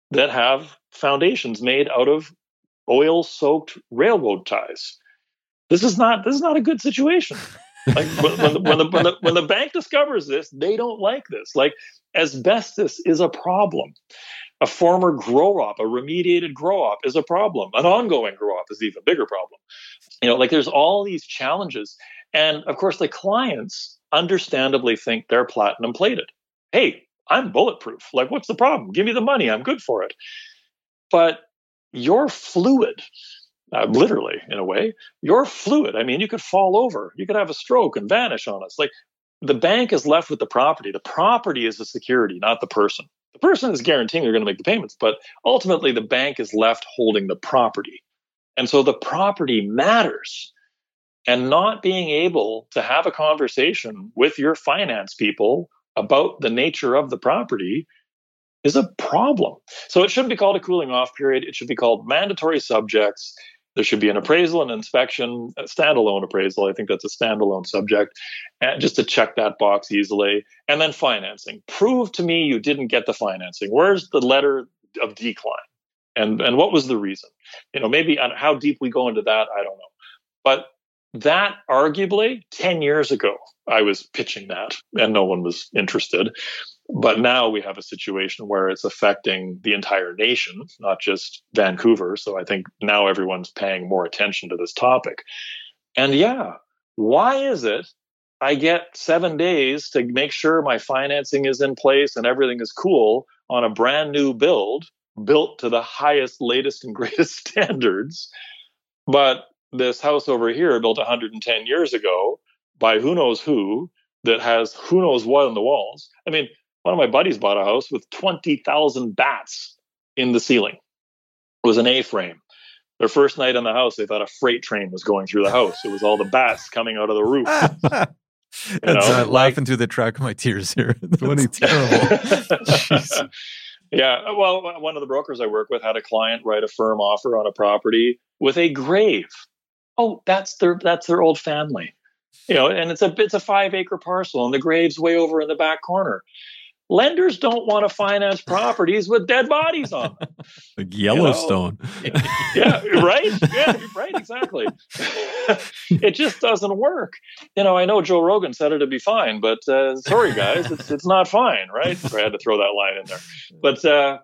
that have foundations made out of oil-soaked railroad ties. This is not a good situation. Like when the bank discovers this, they don't like this. Like, asbestos is a problem. A former grow-op, a remediated grow-op is a problem. An ongoing grow-op is an even bigger problem. Like there's all these challenges. And of course, the clients understandably think they're platinum plated. Hey, I'm bulletproof. Like, what's the problem? Give me the money. I'm good for it. But you're fluid. Literally, in a way, you're fluid. I mean, you could fall over, you could have a stroke and vanish on us. Like, the bank is left with the property. The property is the security, not the person. The person is guaranteeing they're going to make the payments, but ultimately the bank is left holding the property. And so the property matters. And not being able to have a conversation with your finance people about the nature of the property is a problem. So it shouldn't be called a cooling off period. It should be called mandatory subjects. There should be an appraisal and inspection, a standalone appraisal. I think that's a standalone subject, just to check that box easily. And then financing. Prove to me you didn't get the financing. Where's the letter of decline? And what was the reason? Maybe on how deep we go into that, I don't know. But that arguably 10 years ago, I was pitching that and no one was interested. But now we have a situation where it's affecting the entire nation, not just Vancouver. So I think now everyone's paying more attention to this topic. And why is it I get 7 days to make sure my financing is in place and everything is cool on a brand new built to the highest, latest, and greatest standards? But this house over here, built 110 years ago by who knows who, that has who knows what on the walls. I mean, one of my buddies bought a house with 20,000 bats in the ceiling. It was an A-frame. Their first night in the house, they thought a freight train was going through the house. It was all the bats coming out of the roof. Laughing through the track of my tears here. Terrible. Yeah. Well, one of the brokers I work with had a client write a firm offer on a property with a grave. Oh, that's their old family. And it's a 5-acre parcel and the grave's way over in the back corner. Lenders don't want to finance properties with dead bodies on them. Like Yellowstone. Yeah, right? Yeah, right, exactly. It just doesn't work. I know Joe Rogan said it'd be fine, but sorry, guys, it's not fine, right? So I had to throw that line in there. But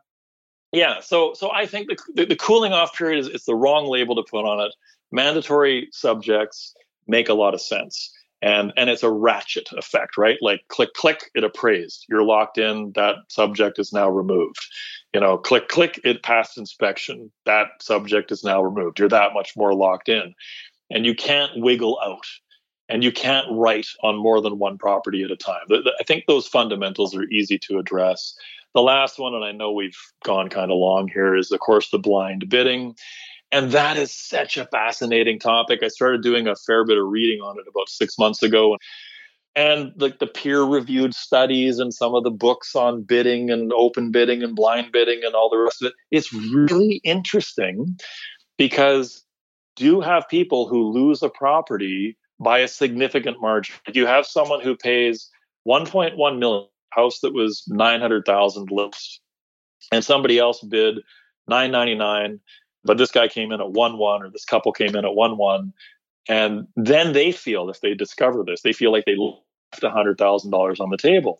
so I think the cooling off period is the wrong label to put on it. Mandatory subjects make a lot of sense. And it's a ratchet effect, right? Like click, click, it appraised. You're locked in. That subject is now removed. Click, click, it passed inspection. That subject is now removed. You're that much more locked in. And you can't wiggle out. And you can't write on more than one property at a time. I think those fundamentals are easy to address. The last one, and I know we've gone kind of long here, is, of course, the blind bidding. And that is such a fascinating topic. I started doing a fair bit of reading on it about 6 months ago. And like the peer-reviewed studies and some of the books on bidding and open bidding and blind bidding and all the rest of it, it's really interesting because you have people who lose a property by a significant margin. You have someone who pays $1.1 million, house that was $900,000 list, and somebody else bid $999,000. But this guy came in at 1.1, or this couple came in at 1.1, and then they feel, if they discover this, they feel like they left $100,000 on the table.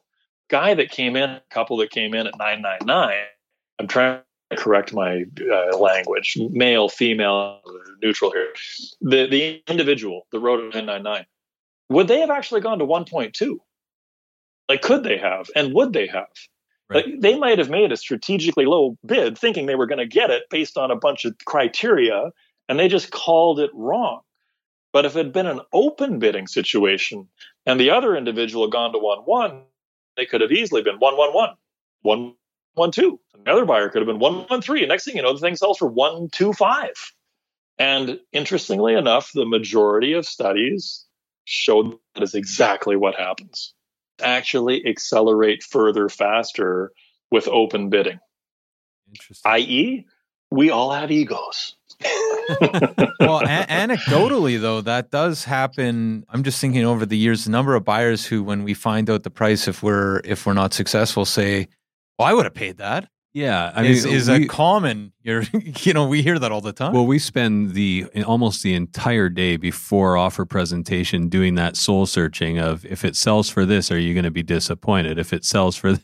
Couple that came in at 999. I'm trying to correct my language, male, female, neutral here. The individual that wrote it 999, would they have actually gone to 1.2? Like, could they have, and would they have? Right. Like, they might have made a strategically low bid thinking they were going to get it based on a bunch of criteria, and they just called it wrong. But if it had been an open bidding situation and the other individual had gone to 1.1, they could have easily been 1.11, 1.12. And the other buyer could have been 1.13. And next thing you know, the thing sells for 1.25. And interestingly enough, the majority of studies showed that is exactly what happens. Actually accelerate further faster with open bidding. I.e., we all have egos. Well, anecdotally, though, that does happen. I'm just thinking over the years, the number of buyers who, when we find out the price, if we're not successful, say, well, I would have paid that. Yeah, I is a common. We hear that all the time. Well, we spend almost the entire day before offer presentation doing that soul searching of, if it sells for this, are you going to be disappointed? If it sells for,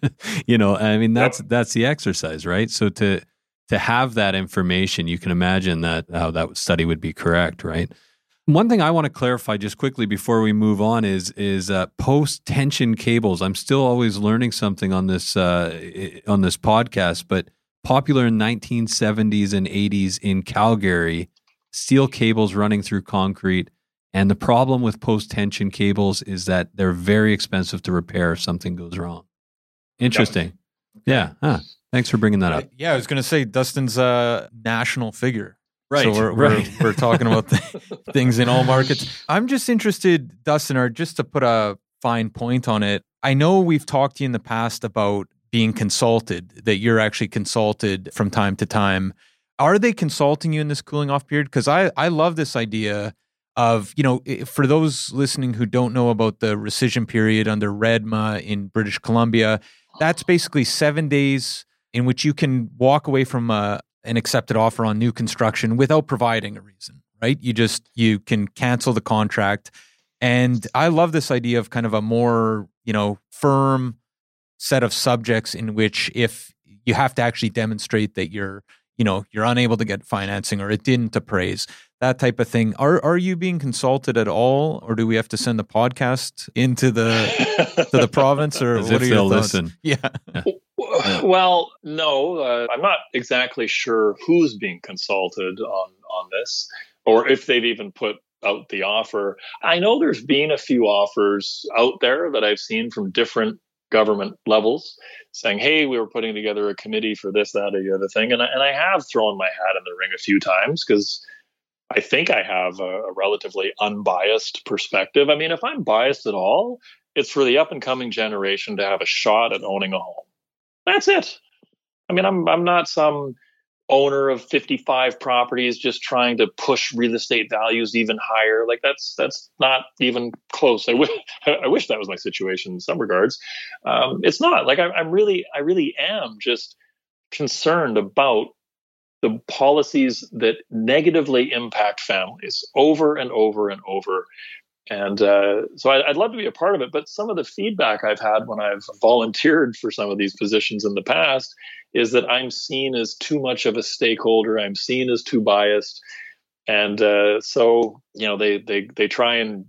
that's the exercise, right? So to have that information, you can imagine how that study would be correct, right? One thing I want to clarify just quickly before we move on is post-tension cables. I'm still always learning something on this podcast, but popular in 1970s and 80s in Calgary, steel cables running through concrete. And the problem with post-tension cables is that they're very expensive to repair if something goes wrong. Interesting. Yeah. Huh. Thanks for bringing that up. Yeah, I was going to say Dustin's a national figure. Right. So we're talking about things in all markets. I'm just interested, Dustin, or just to put a fine point on it. I know we've talked to you in the past about being consulted, that you're actually consulted from time to time. Are they consulting you in this cooling off period? Because I love this idea of, for those listening who don't know about the rescission period under REDMA in British Columbia, that's basically 7 days in which you can walk away from an accepted offer on new construction without providing a reason, right? You can cancel the contract. And I love this idea of kind of a more, firm set of subjects in which, if you have to actually demonstrate that you're unable to get financing or it didn't appraise, that type of thing. Are you being consulted at all, or do we have to send the podcast into the province, or as what if are your they'll thoughts? listen? Yeah. Well, no, I'm not exactly sure who's being consulted on this, or if they've even put out the offer. I know there's been a few offers out there that I've seen from different government levels saying, hey, we were putting together a committee for this, that, or the other thing. And I have thrown my hat in the ring a few times because I think I have a relatively unbiased perspective. I mean, if I'm biased at all, it's for the up and coming generation to have a shot at owning a home. That's it. I mean, I'm not some owner of 55 properties just trying to push real estate values even higher. Like that's not even close. I wish that was my situation in some regards. It's not. Like I really am just concerned about the policies that negatively impact families over and over and over. And so I'd love to be a part of it. But some of the feedback I've had when I've volunteered for some of these positions in the past is that I'm seen as too much of a stakeholder. I'm seen as too biased. And so, they try and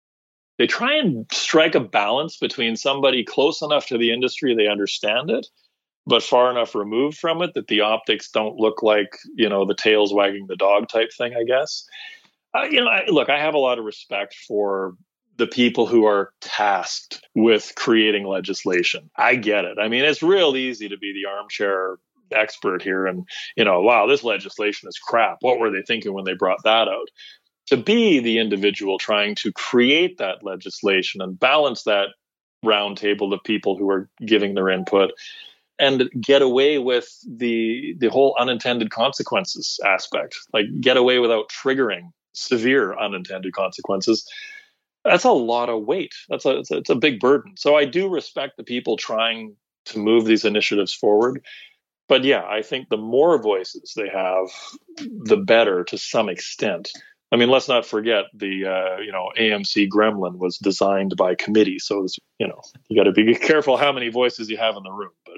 strike a balance between somebody close enough to the industry, they understand it, but far enough removed from it that the optics don't look like, the tail's wagging the dog type thing, I guess. Look, I have a lot of respect for the people who are tasked with creating legislation. I get it. I mean, it's real easy to be the armchair expert here and, wow, this legislation is crap. What were they thinking when they brought that out? To be the individual trying to create that legislation and balance that round table of people who are giving their input and get away with the whole unintended consequences aspect, like get away without triggering severe unintended consequences. That's a lot of weight. It's a big burden. So I do respect the people trying to move these initiatives forward. But yeah, I think the more voices they have, the better to some extent. I mean, let's not forget the AMC Gremlin was designed by committee. So you got to be careful how many voices you have in the room. But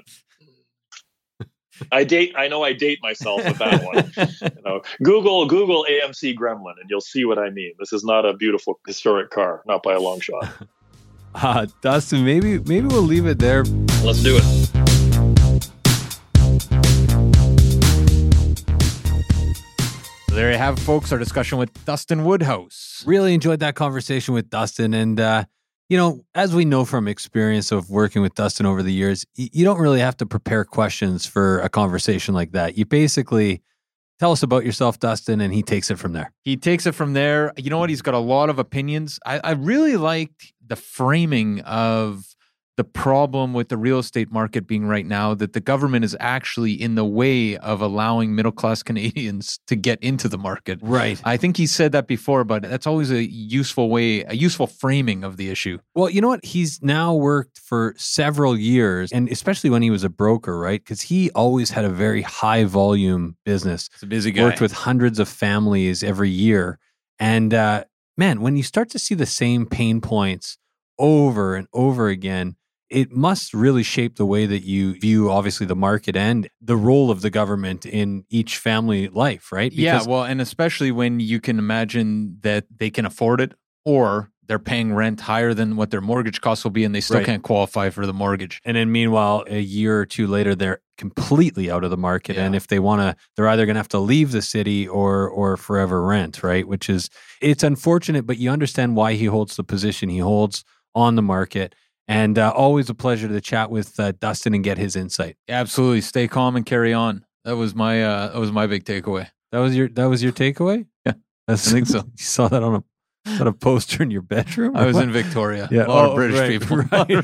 I know I date myself with that one. Google AMC Gremlin and you'll see what I mean. This is not a beautiful historic car, not by a long shot. Dustin, maybe we'll leave it there. Let's do it. There you have it, folks, our discussion with Dustin Woodhouse. Really enjoyed that conversation with Dustin. And, as we know from experience of working with Dustin over the years, you don't really have to prepare questions for a conversation like that. You basically tell us about yourself, Dustin, and he takes it from there. He takes it from there. You know what? He's got a lot of opinions. I really liked the framing of the problem with the real estate market being right now that the government is actually in the way of allowing middle-class Canadians to get into the market. Right. I think he said that before, but that's always a useful framing of the issue. Well, you know what? He's now worked for several years, and especially when he was a broker, right? Because he always had a very high volume business. He's a busy guy. Worked with hundreds of families every year. And man, when you start to see the same pain points over and over again, it must really shape the way that you view, obviously, the market and the role of the government in each family life, right? Because, well, and especially when you can imagine that they can afford it or they're paying rent higher than what their mortgage costs will be and they still can't qualify for the mortgage. And then meanwhile, a year or two later, they're completely out of the market. Yeah. And if they want to, they're either going to have to leave the city or forever rent, right? Which is, it's unfortunate, but you understand why he holds the position he holds on the market. And always a pleasure to chat with Dustin and get his insight. Absolutely. Stay calm and carry on. That was my big takeaway. That was your takeaway? Yeah. I think so. You saw that on a poster in your bedroom? I was in Victoria. Yeah. A lot of British people.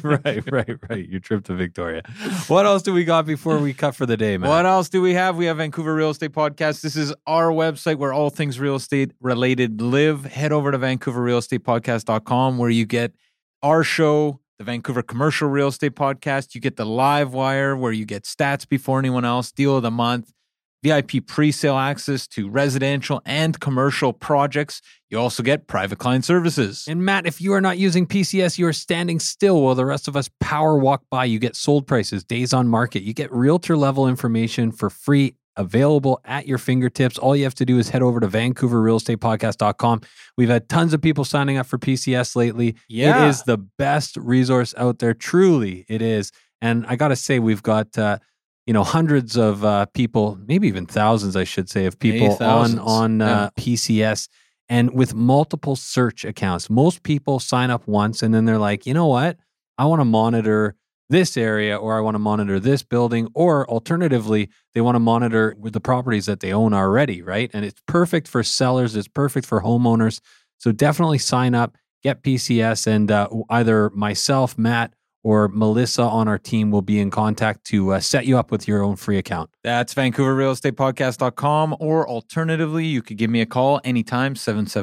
Right. Your trip to Victoria. What else do we got before we cut for the day, man? What else do we have? We have Vancouver Real Estate Podcast. This is our website where all things real estate related live. Head over to VancouverRealEstatePodcast.com where you get our show, the Vancouver Commercial Real Estate Podcast. You get the Live Wire where you get stats before anyone else, deal of the month, VIP pre-sale access to residential and commercial projects. You also get private client services. And Matt, if you are not using PCS, you are standing still while the rest of us power walk by. You get sold prices, days on market. You get realtor level information for free, available at your fingertips. All you have to do is head over to VancouverRealEstatePodcast.com. We've had tons of people signing up for PCS lately. Yeah. It is the best resource out there. Truly, it is. And I got to say, we've got hundreds of people, maybe even thousands, I should say, of people on PCS and with multiple search accounts. Most people sign up once and then they're like, you know what? I want to monitor this area, or I want to monitor this building, or alternatively, they want to monitor with the properties that they own already, right? And it's perfect for sellers. It's perfect for homeowners. So definitely sign up, get PCS, and either myself, Matt, or Melissa on our team will be in contact to set you up with your own free account. That's VancouverRealEstatePodcast.com, or alternatively, you could give me a call anytime,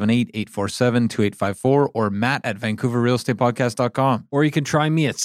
778-847-2854, or Matt at VancouverRealEstatePodcast.com. Or you can try me at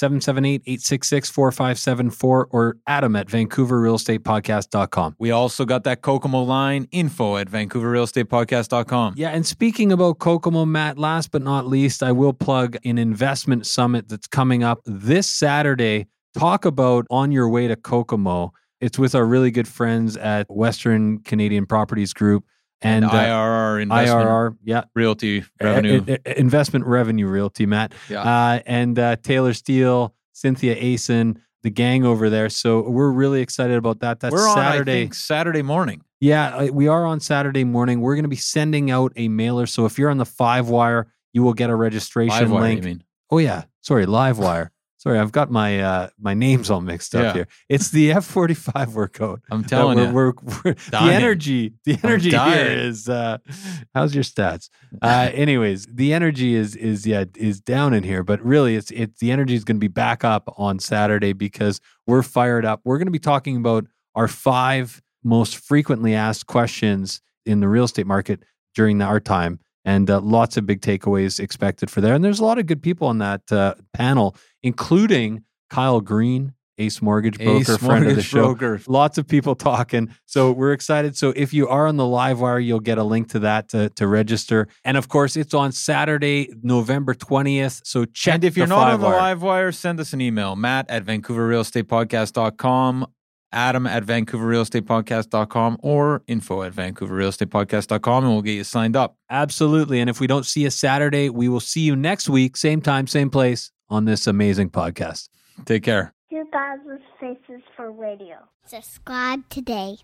778-866-4574 or Adam at VancouverRealEstatePodcast.com. We also got that Kokomo line, info at VancouverRealEstatePodcast.com. Yeah, and speaking about Kokomo, Matt, last but not least, I will plug an investment summit that's coming up this Saturday. Talk about on your way to Kokomo. It's with our really good friends at Western Canadian Properties Group and IRR Investment Realty Revenue. Investment Revenue Realty, Matt. Yeah. And Taylor Steele, Cynthia Asen, the gang over there. So we're really excited about that. That's We're on, Saturday. I think, Saturday morning. Yeah, we are on Saturday morning. We're going to be sending out a mailer. So if you're on the 5-Wire, you will get a registration Livewire, link. you mean? Oh, yeah. Sorry, Livewire. Sorry, I've got my my names all mixed up here. It's the F45 workout. I'm telling you. We're the energy here is how's your stats? Anyways, the energy is down in here, but really it's the energy is going to be back up on Saturday because we're fired up. We're going to be talking about our 5 most frequently asked questions in the real estate market during our time. And lots of big takeaways expected for there. And there's a lot of good people on that panel, including Kyle Green, Ace Mortgage Broker, friend of the show. Lots of people talking. So we're excited. So if you are on the Livewire, you'll get a link to that to register. And of course, it's on Saturday, November 20th. So check. And if you're not on the Livewire, send us an email, Matt at VancouverRealEstatePodcast.com. Adam at VancouverRealEstatePodcast.com or info at VancouverRealEstatePodcast.com, and we'll get you signed up. Absolutely. And if we don't see you Saturday, we will see you next week, same time, same place on this amazing podcast. Take care. 2000 Faces for Radio. Subscribe today.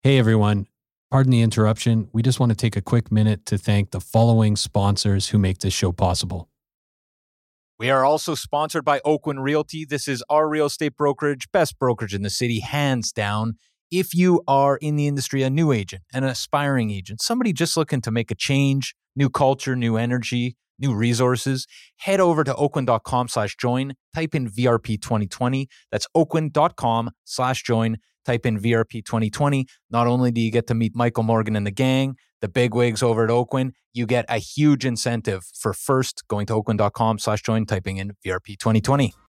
Hey, everyone. Pardon the interruption. We just want to take a quick minute to thank the following sponsors who make this show possible. We are also sponsored by Oakwyn Realty. This is our real estate brokerage, best brokerage in the city, hands down. If you are in the industry, a new agent, an aspiring agent, somebody just looking to make a change, new culture, new energy, new resources, head over to oakwyn.com/join, type in VRP 2020. That's oakwyn.com/join, type in VRP 2020. Not only do you get to meet Michael Morgan and the gang, the bigwigs over at Oakwyn, you get a huge incentive for first going to oakwyn.com/join, typing in VRP 2020.